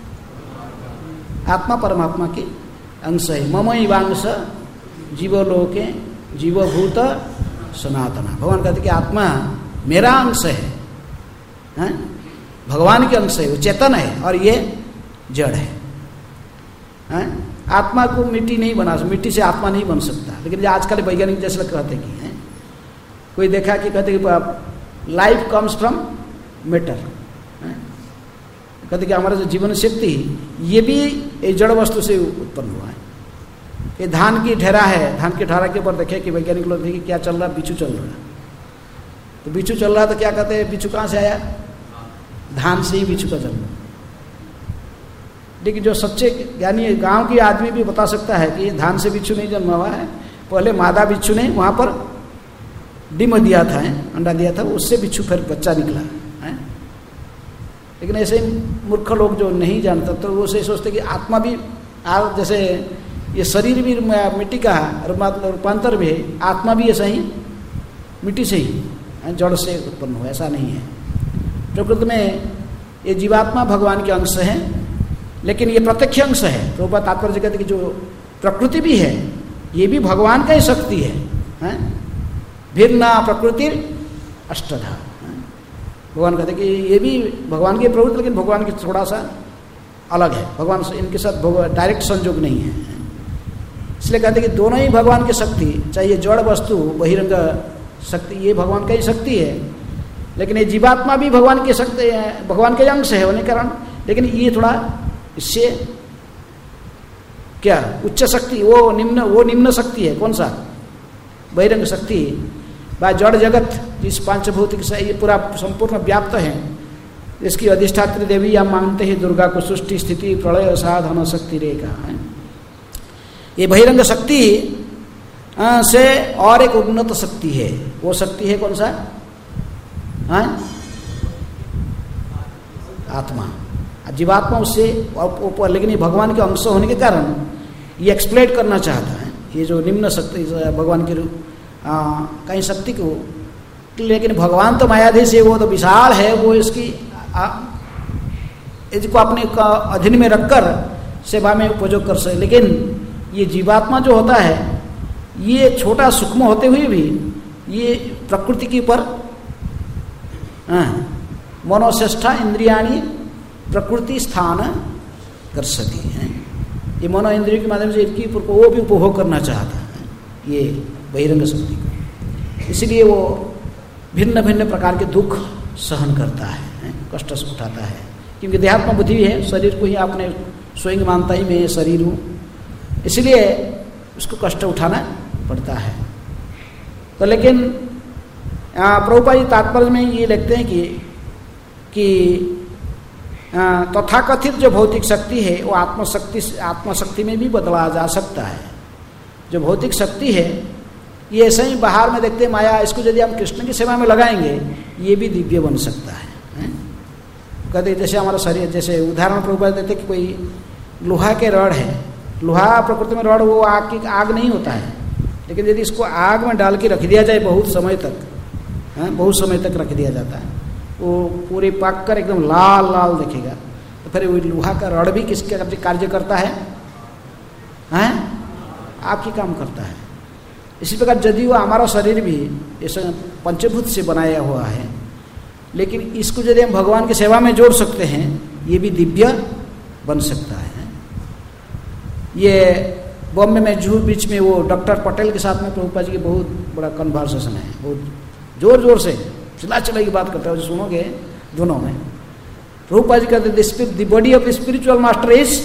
आत्मा परमात्मा के अंश है। ममैवांश जीवलोके जीवभूत सनातना। भगवान कहते कि आत्मा मेरा अंश है, हैं? भगवान के अंश है, वो चेतन है और ये जड़ है, हैं? आत्मा को मिट्टी नहीं बना, मिट्टी से आत्मा नहीं बन सकता। लेकिन आजकल वैज्ञानिक जैसे कहते कि हैं, कोई देखा कि कहते कि लाइफ कम्स फ्रॉम मैटर, कहते कि हमारा जो जीवन शक्ति ये भी एक जड़ वस्तु से उत्पन्न हुआ है। ये धान की ढेरा है, धान की ढेरा के ऊपर देखे कि वैज्ञानिक लोग देखे क्या चल रहा, बिच्छू चल रहा है। तो बिच्छू चल रहा तो क्या कहते हैं, बिच्छू कहाँ से आया? धान से ही बिच्छू का जन्म। लेकिन जो सच्चे यानी गांव के आदमी भी बता सकता है कि धान से बिच्छू नहीं जन्मा हुआ है। पहले मादा बिच्छू ने वहाँ पर डिम दिया था, अंडा दिया था, उससे बिच्छू फिर बच्चा निकला है। लेकिन ऐसे मूर्ख लोग जो नहीं जानते तो वो से सोचते कि आत्मा भी जैसे ये शरीर भी मिट्टी का रूपांतर भी है, आत्मा भी ऐसा ही मिट्टी से ही जड़ से उत्पन्न हुआ, ऐसा नहीं है। प्रकृति में ये जीवात्मा भगवान के अंश है, लेकिन ये प्रत्यक्ष अंश है। तो बात तात्पर्य कहते कि जो प्रकृति भी है ये भी भगवान का ही शक्ति है, है? भिन्न प्रकृति अष्टधा। भगवान कहते कि ये भी भगवान की प्रवृत्ति, लेकिन भगवान की थोड़ा सा अलग है, भगवान से इनके साथ डायरेक्ट संयोग नहीं है। इसलिए कहते कि दोनों ही भगवान की शक्ति, चाहे ये जड़ वस्तु बहिरंग शक्ति, ये भगवान का ही शक्ति है, लेकिन ये जीवात्मा भी भगवान की शक्ति है, भगवान के अंश है होने के कारण, लेकिन ये थोड़ा इससे क्या उच्च शक्ति, वो निम्न वो निम्न शक्ति है। कौन सा? बहिरंग शक्ति। बा जड़ जगत जिस पांचभौतिक से ये पूरा संपूर्ण व्याप्त है, इसकी अधिष्ठात्री देवी या मानते हैं दुर्गा को सृष्टि स्थिति प्रलय साधन शक्ति रेखा है। ये बहिरंग शक्ति से और एक उन्नत शक्ति है। वो शक्ति है कौन सा? है आत्मा। जीवात्मा उससे, लेकिन ये भगवान के अंश होने के कारण ये एक्सप्लेट करना चाहता है, ये जो निम्न शक्ति भगवान की कहीं शक्ति को, लेकिन भगवान तो मायाधीश है, वो तो विशाल है, वो इसकी आ, इसको अपने अधीन में रखकर सेवा में उपयोग कर सके। लेकिन ये जीवात्मा जो होता है ये छोटा सूक्ष्म होते हुए भी ये प्रकृति के ऊपर मनोश्रेष्ठा इंद्रियाणी प्रकृति स्थान कर सकती है। ये मनो इंद्रियों के माध्यम से इनकी वो भी उपभोग करना चाहता है ये बहिरंग शक्ति को। इसलिए वो भिन्न भिन्न प्रकार के दुख सहन करता है, कष्ट से उठाता है, क्योंकि देहात्मा बुद्धि है, शरीर को ही आपने स्वयं मानता ही मैं शरीर हूँ, इसलिए उसको कष्ट उठाना पड़ता है। तो लेकिन प्रभुपाद जी तात्पर्य में ये लिखते हैं कि कि तथाकथित तो जो भौतिक शक्ति है वो आत्मशक्ति आत्मशक्ति में भी बदला जा सकता है। जो भौतिक शक्ति है ये ऐसे ही बाहर में देखते हैं माया, इसको यदि हम कृष्ण की सेवा में लगाएंगे ये भी दिव्य बन सकता है, है? कहते जैसे हमारा शरीर, जैसे उदाहरण प्रभुपाद देते कि कोई लोहा के रड है, लोहा प्रकृति में रड वो आग की आग नहीं होता है, लेकिन यदि इसको आग में डाल के रख दिया जाए बहुत समय तक, है? बहुत समय तक रख दिया जाता है, वो पूरे पक कर एकदम लाल लाल दिखेगा, तो फिर वो लोहा का रड भी किसके कार्य करता है? हैं? आपकी काम करता है। इसी प्रकार यदि वो हमारा शरीर भी ऐसा पंचभूत से बनाया हुआ है, लेकिन इसको यदि हम भगवान की सेवा में जोड़ सकते हैं ये भी दिव्य बन सकता है। ये बॉम्बे में जूहू बीच में वो डॉक्टर पटेल के साथ में प्रभुपाद जी की बहुत बड़ा कन्वर्सेशन है, बहुत जोर जोर से चिल्ला चिल्ला की बात करते हैं, सुनोगे दोनों में। प्रभुपाद जी कहते the body of spiritual master is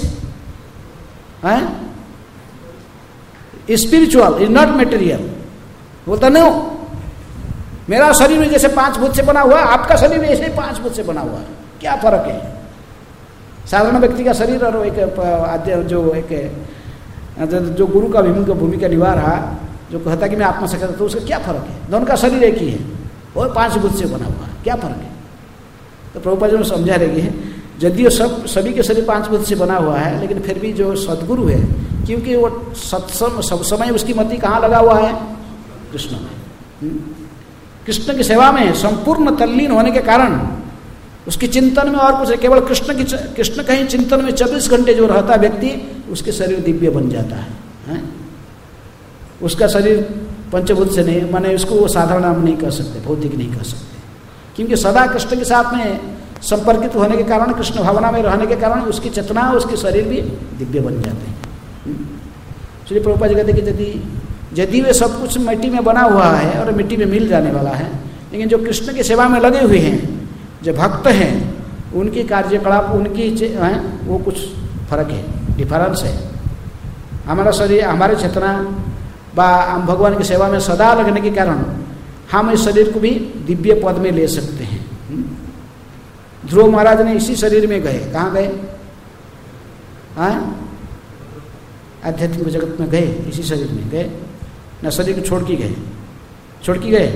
spiritual is not material. बोलता नहीं, मेरा शरीर में जैसे पांच भूत से बना हुआ है, आपका शरीर में ऐसे ही पांच भूत से बना हुआ है, क्या फर्क है? साधारण व्यक्ति का शरीर और एक जो एक जो गुरु का भूमिका भूमिका निभा रहा, जो कहता कि मैं आत्मा से करता, तो उसका क्या फर्क है? दोनों का शरीर एक ही है और पांच भूत से बना हुआ है, क्या फर्क है? तो प्रभुपाद जी ने समझा रही है, यदि सब सभी के शरीर पांच भूत से बना हुआ है, लेकिन फिर भी जो सदगुरु है, क्योंकि वो सत्सम सब समय उसकी मति कहाँ लगा हुआ है? कृष्ण में। कृष्ण की सेवा में संपूर्ण तल्लीन होने के कारण उसके चिंतन में और कुछ केवल कृष्ण की कृष्ण का ही चिंतन में चौबीस घंटे जो रहता व्यक्ति, उसके शरीर दिव्य बन जाता है, है? उसका शरीर पंचभूत से नहीं, माने उसको वो साधारण हम नहीं कर सकते, भौतिक नहीं कर सकते, क्योंकि सदा कृष्ण के साथ में संपर्कित होने के कारण, कृष्ण भावना में रहने के कारण उसकी चेतना, उसके शरीर भी दिव्य बन जाते हैं। इसलिए प्रभुपाद जी कहते कि यदि यदि वे सब कुछ मिट्टी में बना हुआ है और मिट्टी में मिल जाने वाला है, लेकिन जो कृष्ण की सेवा में लगे हुए हैं, जो भक्त हैं, उनकी कार्यकलाप उनकी हैं, वो कुछ फर्क है, डिफरेंस है। हमारा शरीर, हमारे चेतना बा हम भगवान की सेवा में सदा लगने के कारण हम इस शरीर को भी दिव्य पद में ले सकते हैं। ध्रुव महाराज ने इसी शरीर में गए, कहाँ गए? हाँ, आध्यात्मिक जगत में गए, इसी शरीर में गए न, शरीर को छोड़ के गए, छोड़ के गए।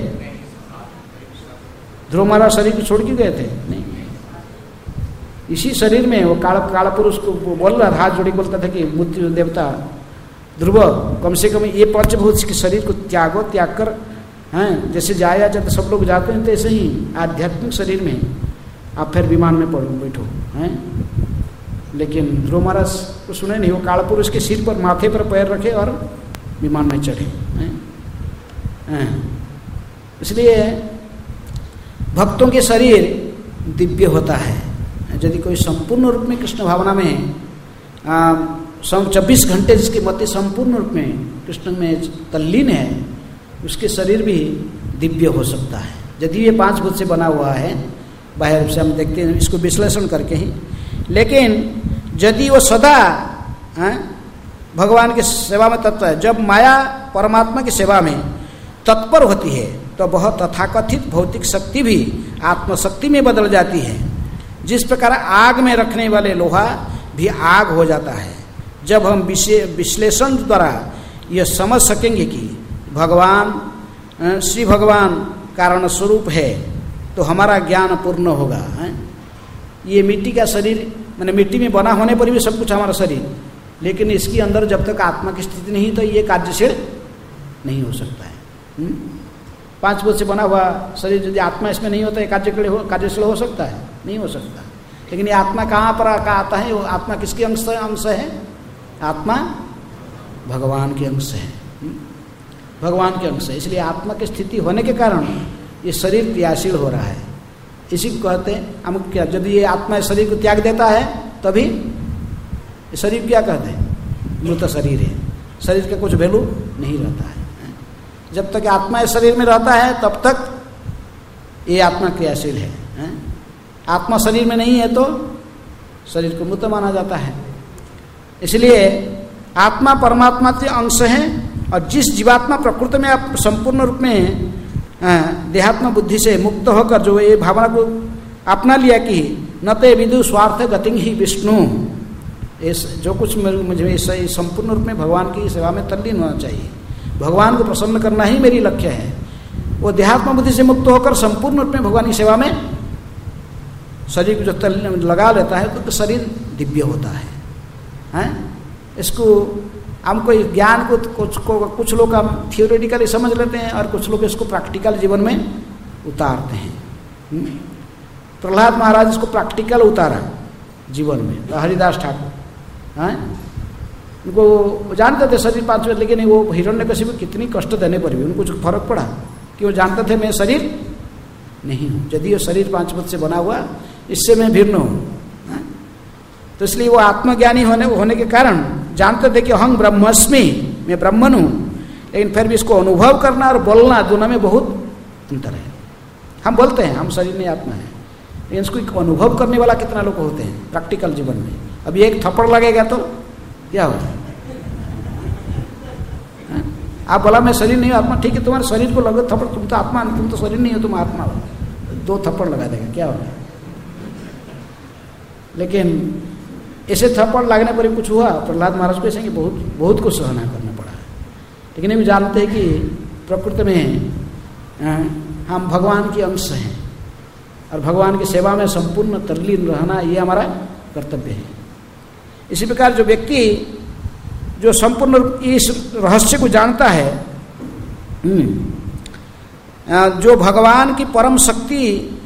ध्रुव महाराज शरीर को छोड़ के गए थे? नहीं, इसी शरीर में वो काल काल पुरुष को बोल रहा, हाथ जोड़ी बोलता था कि मृत्यु देवता ध्रुव, कम से कम ये पंचभूत के शरीर को त्यागो, त्याग कर हैं, जैसे जाया जाते सब लोग जाते हैं, तो ऐसे ही आध्यात्मिक शरीर में आप फिर विमान में पढ़ो बैठो हैं। लेकिन ध्रुव महाराज को सुने नहीं, वो कालपुरुष के सिर पर माथे पर पैर रखे और विमान में चढ़े हैं, हैं। इसलिए भक्तों के शरीर दिव्य होता है। यदि कोई संपूर्ण रूप में कृष्ण भावना में चौबीस घंटे जिसकी मति संपूर्ण रूप में कृष्ण में तल्लीन है, उसके शरीर भी दिव्य हो सकता है। यदि ये पांच भूत से बना हुआ है, बाहर रूप से हम देखते हैं इसको विश्लेषण करके ही, लेकिन यदि वो सदा है, भगवान की सेवा में तत्पर है, जब माया परमात्मा की सेवा में तत्पर होती है तो बहुत तथाकथित भौतिक शक्ति भी आत्मशक्ति में बदल जाती है। जिस प्रकार आग में रखने वाले लोहा भी आग हो जाता है। जब हम विश्लेषण द्वारा यह समझ सकेंगे कि भगवान श्री भगवान कारण स्वरूप है, तो हमारा ज्ञान पूर्ण होगा। है? ये मिट्टी का शरीर, मैंने मिट्टी में बना होने पर भी सब कुछ हमारा शरीर, लेकिन इसके अंदर जब तक आत्मा की स्थिति नहीं तो ये कार्यशील नहीं हो सकता है। हुँ? पांच भूत से बना हुआ शरीर यदि आत्मा इसमें नहीं होता है, कार्यशील हो कार्यशील हो सकता है? नहीं हो सकता। लेकिन ये आत्मा कहाँ पर आता है? वो आत्मा किसके अंश अंश है? आत्मा भगवान के अंश है, भगवान के अंश है। इसलिए आत्मा की स्थिति होने के कारण ये शरीर क्रियाशील हो रहा है। इसी को कहते हैं हम क्या, यदि ये आत्मा शरीर को त्याग देता है तभी शरीर क्या कहते हैं? मृत शरीर है। शरीर का कुछ वैल्यू नहीं रहता है। जब तक आत्मा इस शरीर में रहता है तब तक ये आत्मा क्रियाशील है। आत्मा शरीर में नहीं है तो शरीर को मृत माना जाता है। इसलिए आत्मा परमात्मा के अंश है, और जिस जीवात्मा प्रकृति में आप संपूर्ण रूप में देहात्म बुद्धि से मुक्त होकर जो ये भावना को अपना लिया कि न ते विदु स्वार्थ गति ही विष्णु, इस जो कुछ मुझे संपूर्ण रूप में भगवान की सेवा में तल्लीन होना चाहिए, भगवान को प्रसन्न करना ही मेरी लक्ष्य है, वो देहात्म बुद्धि से मुक्त होकर संपूर्ण रूप में भगवान की सेवा में शरीर को जो लगा लेता है तो शरीर दिव्य होता है, हैं? इसको हम कोई ज्ञान को कुछ को कुछ लोग हम थियोरेटिकली समझ लेते हैं और कुछ लोग इसको प्रैक्टिकल जीवन में उतारते हैं। प्रहलाद महाराज इसको प्रैक्टिकल उतारा जीवन में, तो हरिदास ठाकुर हैं, उनको जानते थे शरीर पांच मिनट, लेकिन वो हिरण्यकशिपु को कितनी कष्ट देने पर भी उनको कुछ फर्क पड़ा कि वो जानते थे मैं शरीर नहीं हूँ, यदि वो शरीर पांच मिनट से बना हुआ इससे मैं भिन्न हूँ। तो इसलिए वो आत्मज्ञानी होने होने के कारण जानते थे कि हम ब्रह्मस्मि, मैं ब्रह्मन हूँ, लेकिन फिर भी इसको अनुभव करना और बोलना दोनों में बहुत अंतर है। हम बोलते हैं हम शरीर नहीं आत्मा है, लेकिन इसको अनुभव करने वाला कितना लोग होते हैं प्रैक्टिकल जीवन में। अभी एक थप्पड़ लगेगा तो क्या होगा? आप बोला मैं शरीर नहीं हूँ आत्मा, ठीक है, तुम्हारे शरीर को लगे थप्पड़, तुम तो आत्मा नहीं, तुम तो शरीर नहीं हो, तुम आत्मा हो, दो थप्पड़ लगा देगा, क्या होगा? लेकिन ऐसे थप्पड़ लगने पर भी कुछ हुआ? प्रहलाद महाराज को ऐसे कि बहुत बहुत कुछ सहना करना पड़ा। लेकिन हम जानते हैं कि प्रकृति में हम भगवान के अंश हैं और भगवान की सेवा में संपूर्ण तल्लीन रहना ये हमारा कर्तव्य है। इसी प्रकार जो व्यक्ति जो संपूर्ण इस रहस्य को जानता है, जो भगवान की परम शक्ति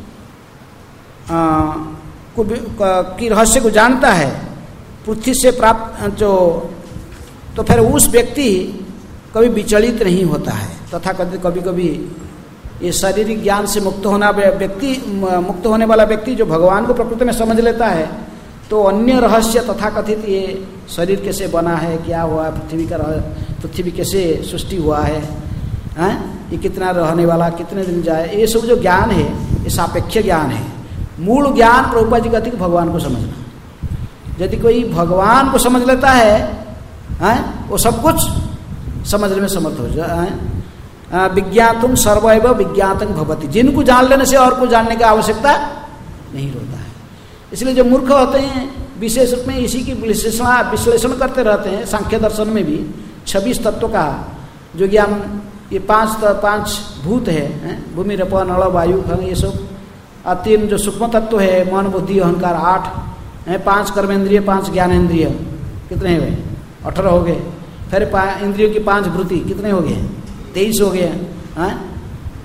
को की रहस्य को जानता है, पृथ्वी से प्राप्त जो, तो फिर उस व्यक्ति कभी विचलित नहीं होता है। तथा कभी कभी ये शारीरिक ज्ञान से मुक्त होना व्यक्ति मुक्त होने वाला व्यक्ति जो भगवान को प्रकृति में समझ लेता है, तो अन्य रहस्य तथा कथित ये शरीर कैसे बना है, क्या हुआ है, पृथ्वी का पृथ्वी कैसे सृष्टि हुआ है, हैं? ये कितना रहने वाला, कितने दिन जाए, ये सब जो ज्ञान है ये सापेक्ष ज्ञान है। मूल ज्ञान प्रभुपाद जी कहते हैं विज्ञान को समझना। यदि कोई भगवान को समझ लेता है, हैं? वो सब कुछ समझने में समर्थ हो जाए। विज्ञातुम सर्वैव विज्ञातं भवति, जिनको जान लेने से और कुछ जानने की आवश्यकता नहीं होता है। इसलिए जो मूर्ख होते हैं विशेष रूप में इसी की विश्लेषण विश्लेषण करते रहते हैं। सांख्य दर्शन में भी छब्बीस तत्व का जो ज्ञान, ये पांच पांच भूत है, हैं? भूमि रपा नल वायु खंड, ये सब तीन जो सूक्ष्म तत्व है, मन बुद्धि अहंकार आठ है, पांच कर्मेंद्रिय पांच ज्ञानेन्द्रिय, कितने हुए? अठारह हो गए। फिर इंद्रियों की पांच वृत्ति, कितने हो गए? तेईस हो गए। हैं?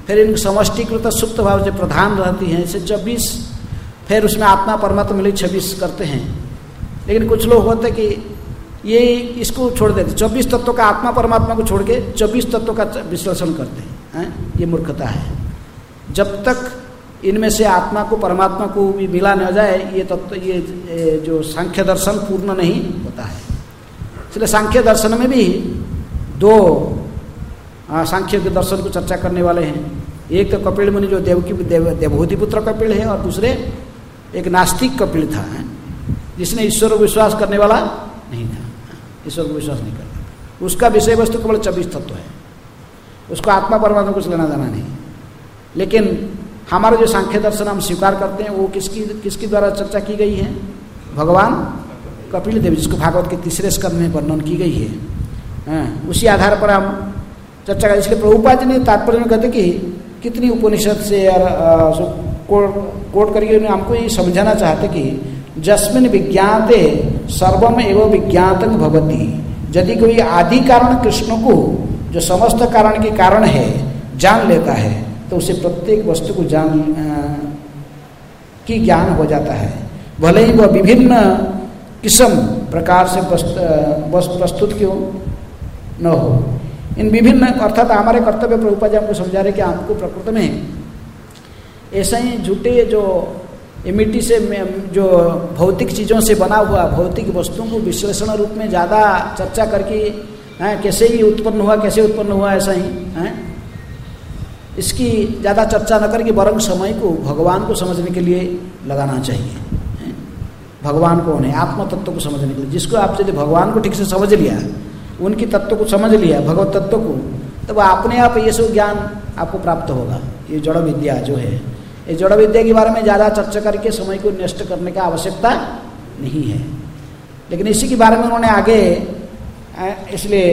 फिर इनकी समष्टिकृत सुप्त भाव से प्रधान रहती हैं, इसे चौबीस, फिर उसमें आत्मा परमात्मा मिले छब्बीस करते हैं। लेकिन कुछ लोग होते कि ये इसको छोड़ देते, चौबीस तत्वों का आत्मा परमात्मा को छोड़ के चौबीस तत्वों का विश्लेषण करते हैं। ये मूर्खता है। जब तक इनमें से आत्मा को परमात्मा को भी मिला न जाए, ये तत्व ये जो सांख्य दर्शन पूर्ण नहीं होता है। इसलिए सांख्य दर्शन में भी दो सांख्य के दर्शन को चर्चा करने वाले हैं। एक तो कपिल मुनि जो देव की देव देवहूति पुत्र कपिल है, और दूसरे एक नास्तिक कपिल था, जिसने ईश्वर को विश्वास करने वाला नहीं था, ईश्वर को विश्वास नहीं करता। उसका विषय वस्तु केवल चौबीस तत्व है, उसको आत्मा परमात्मा कुछ लेना देना नहीं। लेकिन हमारा जो सांख्य दर्शन हम स्वीकार करते हैं, वो किसकी किसके द्वारा चर्चा की गई है? भगवान कपिल देव, जिसको भागवत के तीसरे स्कंद में वर्णन की गई है। हाँ, उसी आधार पर हम चर्चा कर। इसलिए प्रभुपाद जी ने तात्पर्य में कहते कि कितनी उपनिषद से और कोट करके उन्हें हमको ये समझाना चाहते कि जस्मिन विज्ञाते सर्वम एवं विज्ञातन भवति। यदि कोई आदि कारण कृष्ण को, जो समस्त कारण के कारण है, जान लेता है, तो उसे प्रत्येक वस्तु को जान की ज्ञान हो जाता है। भले ही वह विभिन्न किस्म प्रकार से प्रस्तुत क्यों न हो। इन विभिन्न अर्थात हमारे कर्तव्य प्रभुपाद जी हमको समझा रहे कि आपको प्रकृति में ऐसा ही झूठे जो मिट्टी से जो भौतिक चीज़ों से बना हुआ भौतिक वस्तुओं को विश्लेषण रूप में ज़्यादा चर्चा करके हैं, कैसे ही उत्पन्न हुआ कैसे उत्पन्न हुआ ऐसा ही हैं, इसकी ज़्यादा चर्चा न करके बरंग समय को भगवान को समझने के लिए लगाना चाहिए। भगवान कौन है, आत्म तत्व को समझने के लिए। जिसको आप यदि भगवान को ठीक से समझ लिया, उनकी तत्व को समझ लिया, भगवत तत्व को, तब अपने आप ये सब ज्ञान आपको प्राप्त होगा। ये जड़ विद्या जो है, ये जड़ विद्या के बारे में ज़्यादा चर्चा करके समय को नष्ट करने का आवश्यकता नहीं है। लेकिन इसी के बारे में उन्होंने आगे, इसलिए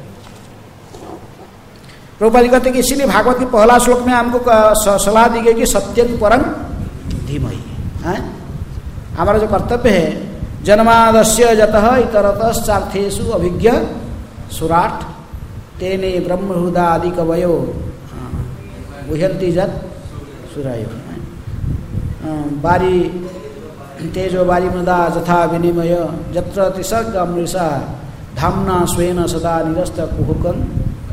प्रभुपाद जी कहते हैं कि इसीलिए भागवत के पहला श्लोक में हमको सलाह दी गई कि सत्यं परं धीमहि। हमारा जो कर्तव्य है, जन्मादस्य जतः इतरतश्चार्थेषु अभिज्ञ सुराट तेने ब्रह्महृदा आदि कवयो गुह्यन्ति जत सुरायो। बारी तेजो बारी मृदा जथा विनिमय जत्र तिसर्ग अमृषा धाम्ना स्वेन सदा निरस्त कुहुकन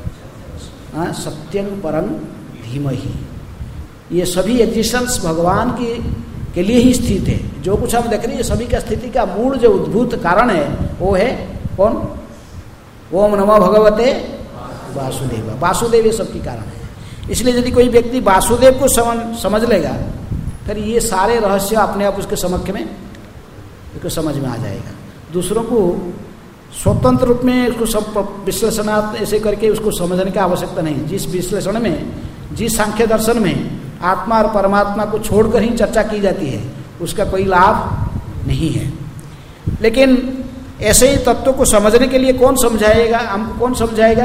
सत्यं परं धीमहि। ये सभी एग्जिस्टेंस भगवान की के लिए ही स्थित है। जो कुछ हम देख रहे हैं सभी का स्थिति का मूल जो उद्भूत कारण है वो है कौन? ओम नमो भगवते वासुदेव। वासुदेव ये सबकी कारण है। इसलिए यदि कोई व्यक्ति वासुदेव को समझ समझ लेगा, फिर ये सारे रहस्य अपने आप उसके समक्ष में उसको समझ में आ जाएगा। दूसरों को स्वतंत्र रूप में उसको सब विश्लेषणात्मक ऐसे करके उसको समझने की आवश्यकता नहीं। जिस विश्लेषण में, जिस सांख्य दर्शन में आत्मा और परमात्मा को छोड़कर ही चर्चा की जाती है, उसका कोई लाभ नहीं है। लेकिन ऐसे ही तत्व को समझने के लिए कौन समझाएगा? हमको कौन समझाएगा?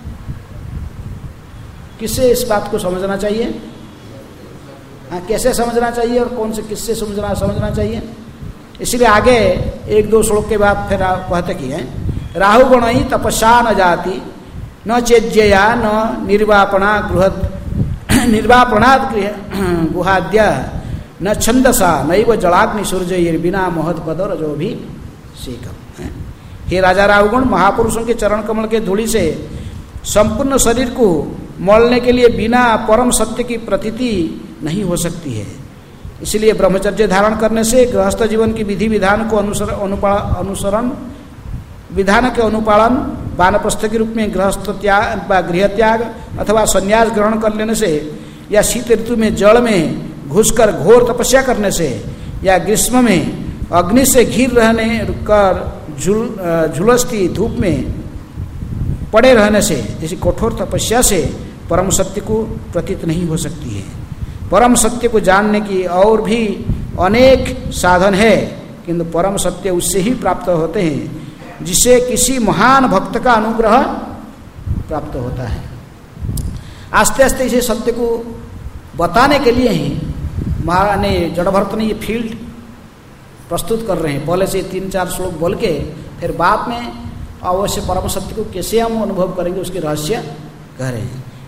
किससे इस बात को समझना चाहिए? हाँ, कैसे समझना चाहिए और कौन से किससे समझना समझना चाहिए? इसलिए आगे एक दो श्लोक के बाद फिर कहते कि है राहु गुण ही तपस्या न जाति न चेज्यया न निर्वापणा गृहत निर्वापणाद गुहाद्य न छंदसा नैव जलाग्नि सूर्य बिना महत पद रजो भी सेकम। हे राजा राहुगुण, महापुरुषों के चरण कमल के धूलि से संपूर्ण शरीर को मलने के लिए बिना परम सत्य की प्रतीति नहीं हो सकती है। इसलिए ब्रह्मचर्य धारण करने से गृहस्थ जीवन की विधि विधान को अनुसर अनुसरण विधान के अनुपालन वानप्रस्थ के रूप में गृहस्थ त्याग गृह त्याग अथवा संन्यास ग्रहण कर लेने से, या शीत ऋतु में जल में घुसकर घोर तपस्या करने से, या ग्रीष्म में अग्नि से घिर रहने कर झुल झुलसती धूप में पड़े रहने से, जैसी कठोर तपस्या से परम सत्य को प्रतीत नहीं हो सकती है। परम सत्य को जानने की और भी अनेक साधन है, किंतु परम सत्य उससे ही प्राप्त होते हैं जिसे किसी महान भक्त का अनुग्रह प्राप्त होता है। आस्ते आस्ते इसे सत्य को बताने के लिए ही महाराज ने जड़भरत ने ये फील्ड प्रस्तुत कर रहे हैं। पहले से तीन चार श्लोक बोल के फिर बाद में अवश्य परम सत्य को कैसे हम अनुभव करेंगे उसके रहस्य कह रहे हैं।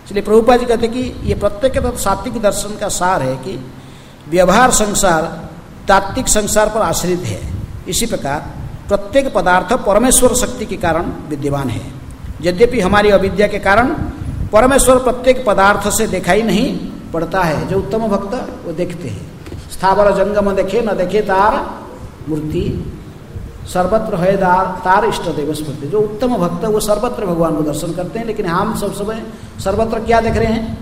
इसलिए प्रभुपाद जी कहते कि ये प्रत्येक सात्विक दर्शन का सार है कि व्यवहार संसार तात्विक संसार पर आश्रित है। इसी प्रकार प्रत्येक पदार्थ परमेश्वर शक्ति के कारण विद्यमान है। यद्यपि हमारी अविद्या के कारण परमेश्वर प्रत्येक पदार्थ से दिखाई नहीं पड़ता है। जो उत्तम भक्त वो देखते हैं। स्थावर जंगम देखे न देखे तार मूर्ति, सर्वत्र है दार तार इष्ट देव स्मृति। जो उत्तम भक्त वो सर्वत्र भगवान को दर्शन करते हैं। लेकिन हम सब समय सर्वत्र क्या देख रहे हैं?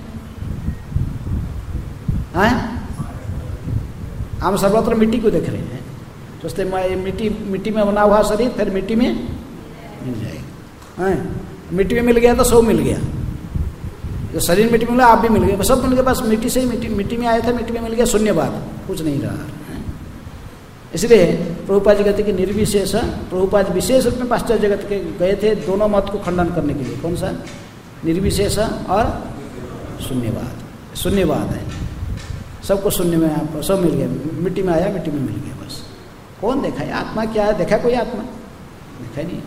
हैं? हम सर्वत्र मिट्टी को देख रहे हैं। सोचते मिट्टी मिट्टी में बना हुआ शरीर फिर मिट्टी में मिल जाएगा। हैं? मिट्टी में मिल गया तो सब मिल गया। जो शरीर मिट्टी में मिला आप भी मिल गए, सब मिल गए। बस मिट्टी से ही मिट्टी मिट्टी में आए थे, मिट्टी में मिल गया, शून्यवाद, कुछ नहीं रहा। इसलिए प्रभुपाद जी कहते कि निर्विशेष, प्रभुपाद विशेष रूप में पाश्चात्य जगत के गए थे दोनों मत को खंडन करने के लिए। कौन सा? निर्विशेष और शून्यवाद। शून्यवाद है, सबको शून्य में आप सब मिल गया। मिट्टी में आया, मिट्टी में मिल गया। बस कौन देखा है आत्मा क्या है? देखा कोई आत्मा? देखा नहीं।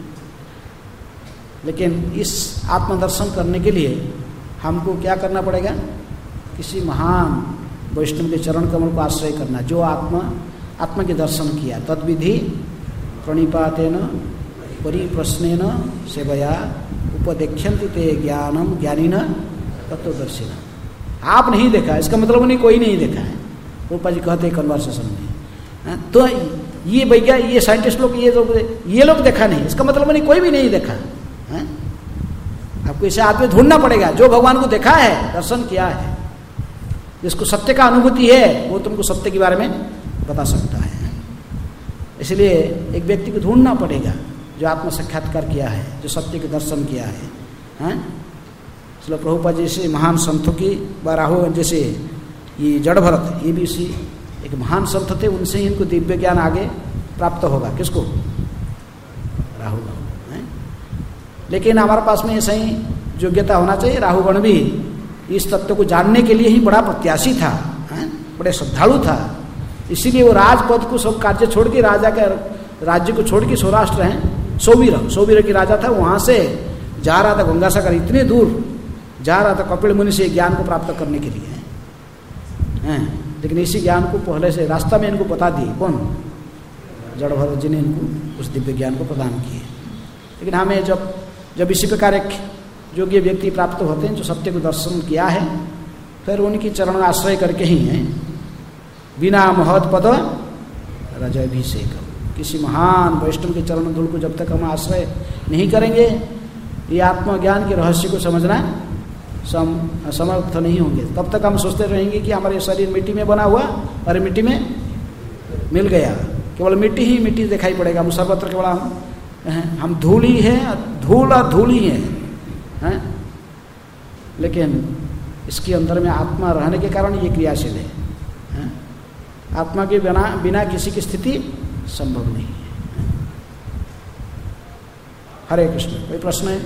लेकिन इस आत्मदर्शन करने के लिए हमको क्या करना पड़ेगा? किसी महान वैष्णव के चरण कमल को आश्रय करना, जो आत्मा आत्मा के दर्शन किया। तद्विधि प्रणिपातेन परिप्रश्नेन सेवया उपदेख्यन्ति ते ज्ञानम ज्ञानिन तत्वदर्शिन। आप नहीं देखा इसका मतलब नहीं कोई नहीं देखा है। रूपा जी कहते हैं कन्वर्सेशन में। तो ये भैया ये साइंटिस्ट लोग ये लोग ये लोग देखा नहीं, इसका मतलब नहीं कोई भी नहीं देखा है। आपको इसे आत्मा ढूंढना पड़ेगा जो भगवान को देखा है, दर्शन किया है, जिसको सत्य का अनुभूति है, वो तुमको सत्य के बारे में बता सकता है। इसलिए एक व्यक्ति को ढूंढना पड़ेगा जो आत्म साक्षात्कार किया है, जो सत्य के दर्शन किया है। हैं? इसलिए प्रभुपाद जैसे महान संतों की राहु जैसे ये जड़ भरत, ये भी इसी एक महान संत थे, उनसे ही इनको दिव्य ज्ञान आगे प्राप्त होगा। किसको? राहुल। लेकिन हमारे पास में ऐसा ही योग्यता होना चाहिए। राहुगण भी इस तत्व को जानने के लिए ही बड़ा प्रत्याशी था, है? बड़े श्रद्धालु था। इसीलिए वो राजपद को सब कार्य छोड़ के, राजा का राज्य को छोड़ के सौराष्ट्र हैं सोवीर सोवीर की राजा था, वहाँ से जा रहा था गंगा सागर, इतने दूर जा रहा था कपिल मुनि से ज्ञान को प्राप्त करने के लिए। हैं? लेकिन इसी ज्ञान को पहले से रास्ता में इनको बता दिए। कौन? जड़ भरत जी ने इनको उस दिव्य ज्ञान को प्रदान किए। लेकिन हमें जब जब इसी प्रकार एक योग्य व्यक्ति प्राप्त होते हैं जो सत्य को दर्शन किया है, फिर उनकी चरण आश्रय करके ही है बिना महत् पद रजाभिषेक। किसी महान वैष्णव के चरण धूल को जब तक हम आश्रय नहीं करेंगे, ये आत्मज्ञान के रहस्य को समझना सम समर्थ नहीं होंगे। तब तक हम सोचते रहेंगे कि हमारे शरीर मिट्टी में बना हुआ और मिट्टी में मिल गया, केवल मिट्टी ही मिट्टी दिखाई पड़ेगा। हम सर्वत्र केवल हम हम धूल ही है, धूल और धूल ही है, हैं? लेकिन इसके अंदर में आत्मा रहने के कारण ये क्रियाशील है, हैं? आत्मा के बिना बिना किसी की स्थिति संभव नहीं है। हरे कृष्ण। कोई प्रश्न है?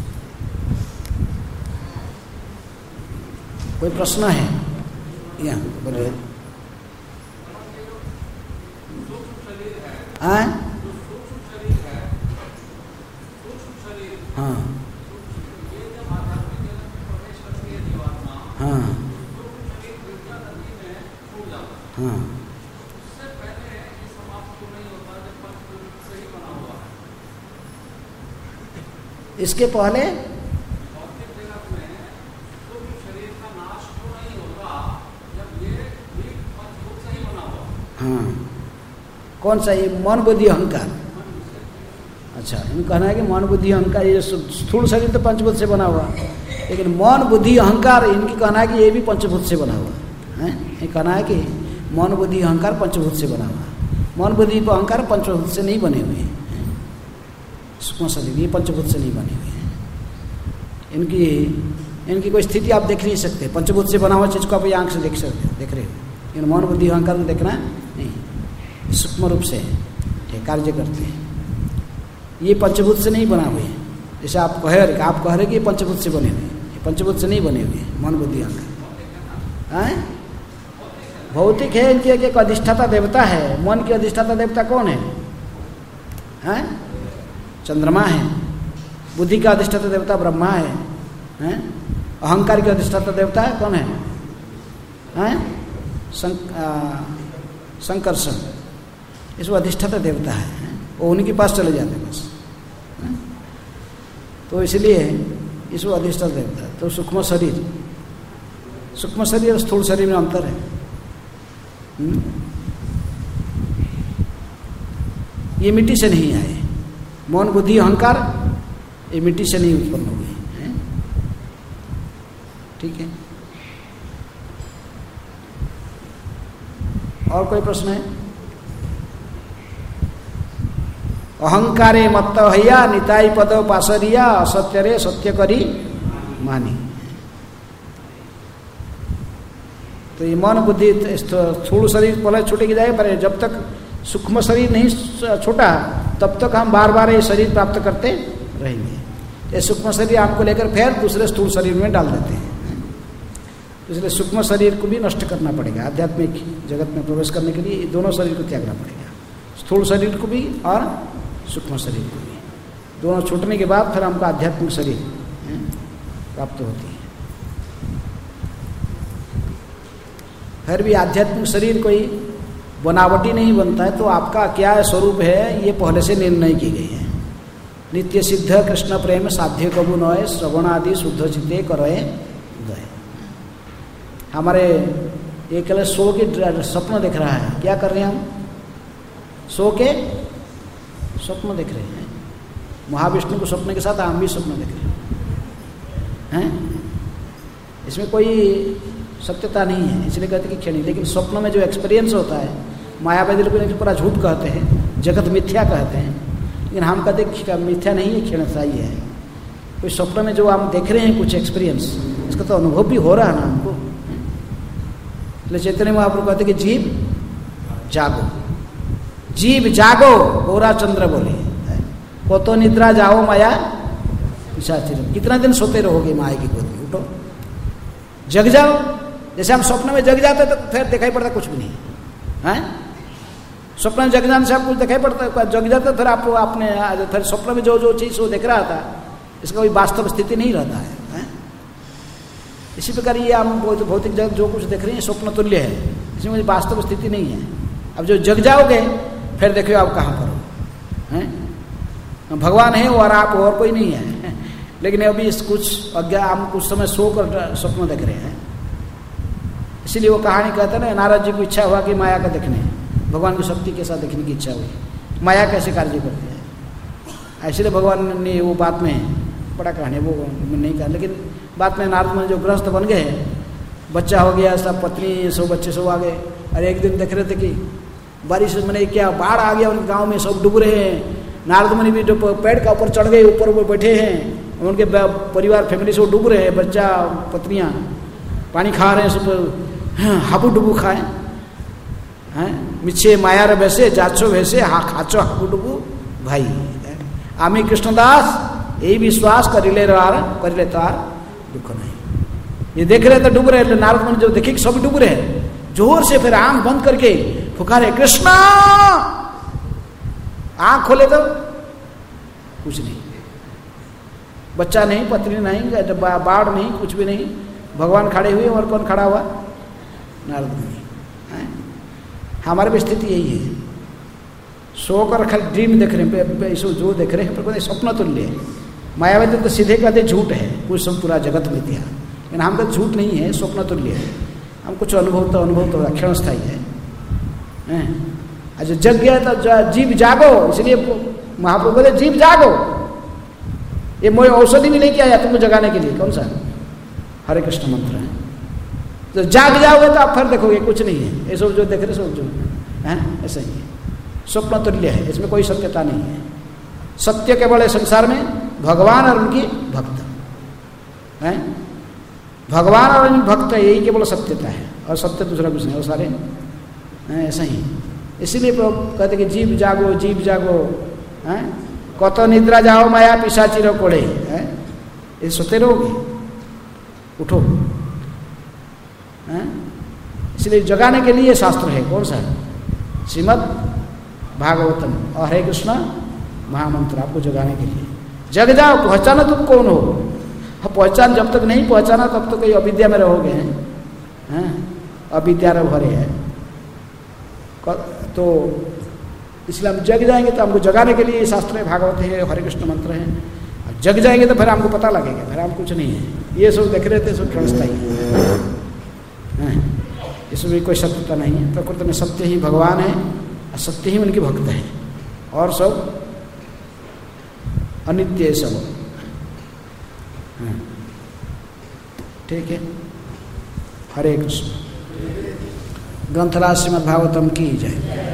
कोई प्रश्न है? यहाँ बोलिए। हाँ हाँ हाँ हाँ इसके पहले हाँ कौन सा? ये मन बुद्धि अहंकार। अच्छा, इनको कहना है कि मन बुद्धि अहंकार, ये स्थूल शरीर तो पंचभूत से बना हुआ, लेकिन मन बुद्धि अहंकार इनकी कहना है कि ये भी पंचभूत से बना हुआ है। ये कहना है कि मन बुद्धि अहंकार पंचभूत से बना हुआ। मन बुद्धि अहंकार पंचभूत से नहीं बने हुए हैं। सूक्ष्म शरीर ये पंचभूत से नहीं बने हुए हैं। इनकी इनकी कोई स्थिति आप देख नहीं सकते। पंचभूत से बना हुआ चीज़ को आप ये आंख से देख सकते देख रहे हो, लेकिन मन बुद्धि अहंकार को देखना नहीं, सूक्ष्म रूप से कार्य करते हैं। ये पंचभूत से नहीं बना हुए हैं। जैसे आप कह रहे आप कह रहे कि ये पंचभूत से बने हुए हैं, ये पंचभूत से नहीं बने हुए हैं मन बुद्धि अहंकार। हैं? भौतिक है, इनकी एक अधिष्ठाता देवता है। मन की अधिष्ठाता देवता कौन है? हैं? चंद्रमा है। बुद्धि का अधिष्ठाता देवता ब्रह्मा है, हैं? अहंकार की अधिष्ठाता देवता है कौन है, हैं? संकर्षण, इसको अधिष्ठाता देवता है, वो उन्हीं के पास चले जाते हैं बस। तो इसलिए इसको अधिष्ठाता देवता है। तो सूक्ष्म शरीर, सूक्ष्म शरीर और स्थूल शरीर में अंतर है। हुँ? ये मिट्टी से नहीं आए, मौन बुद्धि अहंकार ये मिट्टी से नहीं उत्पन्न हो गए हैं। ठीक है, और कोई प्रश्न है? अहंकारे मत्त हया निताई पद पासरिया असत्यरे सत्य करी मानी। तो ये मन बुद्धि स्थूल शरीर पहले छूटेगी जाए, पर जब तक सूक्ष्म शरीर नहीं छोटा तब तक हम बार बार ये शरीर प्राप्त करते रहेंगे। ये सूक्ष्म शरीर आपको लेकर फिर दूसरे स्थूल शरीर में डाल देते हैं। इसलिए सूक्ष्म शरीर को भी नष्ट करना पड़ेगा, आध्यात्मिक जगत में प्रवेश करने के लिए दोनों शरीर को त्यागना पड़ेगा, स्थूल शरीर को भी और सूक्ष्म शरीर को भी। दोनों छूटने के बाद फिर हमको आध्यात्मिक शरीर प्राप्त होती है। फिर भी आध्यात्मिक शरीर कोई बनावटी नहीं बनता है, तो आपका क्या स्वरूप है ये पहले से निर्णय की गई है। नित्य सिद्ध कृष्ण प्रेम साध्य कबू नय श्रवण आदि शुद्ध चित्ते करे उदय। हमारे ये केवल सो के स्वप्न देख रहा है, क्या कर रहे हैं हम? सो के स्वप्न देख रहे हैं। महाविष्णु को स्वप्न के साथ हम भी स्वप्न देख रहे हैं, हैं? इसमें कोई सत्यता नहीं है, इसलिए कहते कि क्षणिक। लेकिन स्वप्न में जो एक्सपीरियंस होता है, मायावादी लोग पूरा झूठ कहते हैं, जगत मिथ्या कहते हैं, लेकिन हम कहते हैं मिथ्या नहीं है, क्षणिकता ही है। कोई स्वप्न में जो हम देख रहे हैं कुछ एक्सपीरियंस, इसका तो अनुभव भी हो रहा है ना हमको। इसलिए चैतन्य महाप्रभु कहते कि जीव जागो, जीव जागो, गौरा चंद्र बोले, को तो निद्रा जाओ माया पिशाचिर। कितना दिन सोते रहोगे माया की गोद में? उठो, जग जाओ। जैसे हम स्वप्न में जग जाते तो फिर दिखाई पड़ता कुछ भी नहीं है। स्वप्न में जग जाने से आपको दिखाई पड़ता है, जग जाते फिर आप आपने फिर स्वप्न में जो जो चीज़ वो देख रहा था इसका कोई वास्तव स्थिति नहीं रहता है, है? इसी प्रकार ये हम भौतिक जगत जो कुछ देख रहे हैं स्वप्न तुल्य है, इसमें कोई वास्तव स्थिति नहीं है। अब जो जग जाओगे फिर देखो आप कहाँ पर हो, हैं? भगवान है और आप और कोई नहीं है। लेकिन अभी कुछ अज्ञा हम कुछ समय सोकर स्वप्न देख रहे हैं। इसीलिए वो कहानी कहते हैं ना, नारद जी को इच्छा हुआ कि माया का देखने, भगवान की शक्ति के साथ देखने की इच्छा हुई, माया कैसे कार्य करती है। इसलिए भगवान ने वो बात में बड़ा कहानी वो नहीं कहा, लेकिन बात में नारद मुनि जो गृहस्थ बन गए, बच्चा हो गया, सब पत्नी सब बच्चे सब आ गए। अरे एक दिन देख रहे थे कि बारिश मैंने क्या बाढ़ आ गया, उनके गाँव में सब डूब रहे हैं। नारद मुनि भी जो पेड़ का ऊपर चढ़ गए, ऊपर ऊपर बैठे हैं, उनके परिवार फैमिली से डूब रहे हैं, बच्चा पत्नियाँ पानी खा रहे हैं, सब हाबू डुबू खाए हैं। मिछे मायार वैसे जाचो वैसे हा खाचो हाबू डुबू भाई। आमी कृष्णदास यही विश्वास करिले रार करिले तार दुख नहीं। ये देख रहे थे डूब रहे, नारद मुनि जो देखे सब डूब रहे, जोर से फिर आंख बंद करके पुकारे कृष्णा। आंख खोले तो कुछ नहीं, बच्चा नहीं, पत्नी नहीं, बाढ़ नहीं, कुछ भी नहीं। भगवान खड़े हुए और कौन खड़ा हुआ? नारद मुनि। हमारी भी स्थिति यही है, सोकर खाली ड्रीम देख रहे हैं, जो देख रहे हैं पर स्वप्न तुल्य है। मायावादी तो सीधे कहते झूठ है, कुछ सब पूरा जगत मिथ्या, लेकिन हम कहते झूठ नहीं है, स्वप्न तुल्य है। हम कुछ अनुभव तो अनुभव तो क्षण स्थायी है। अच्छा जग गया तो जीव जागो, इसलिए महाप्रभु बोले जीव जागो। ये मोय औषधि भी लेके आया तुमको जगाने के लिए, कौन सा? हरे कृष्ण मंत्र है। तो जाग जाओगे तो आप फिर देखोगे कुछ नहीं है, ये सब जो देख रहे सब जो है ऐसा ही है, स्वप्न तुल्य है, इसमें कोई सत्यता नहीं है। सत्य केवल है संसार में भगवान और उनकी भक्त है, भगवान और उनकी भक्त है, यही केवल सत्यता है, और सत्य दूसरा कुछ नहीं, और सारे ऐसा ही। इसीलिए कहते कि जीव जागो जीव जागो, है कत निद्रा जाओ माया पिशाचिर कोड़े, है ये सोते रहोगे, उठो। इसलिए जगाने के लिए शास्त्र है, कौन सा? श्रीमद् भागवतम और हरे कृष्ण महामंत्र, आपको जगाने के लिए। जग जाओ, पहचानो तुम कौन हो। पहचान जब तक नहीं पहचाना तब तो कहीं अविद्या में रहोगे हैं, अविद्या में भरे हैं। तो इसलिए हम जग जाएंगे तो हमको जगाने के लिए शास्त्र है, भागवत है, हरे कृष्ण मंत्र है। जग जाएंगे तो फिर हमको पता लगेगा, फिर हम कुछ नहीं है। ये सब देख रहे थे सब क्षणस्थायी है, इसमें कोई सत्यता नहीं है। प्रकृति में सत्य ही भगवान है और सत्य ही उनके भक्त है, और सब अनित्य सब। ठीक है, हरे कृष्ण। ग्रंथराज श्रीमद् भागवतम की जय।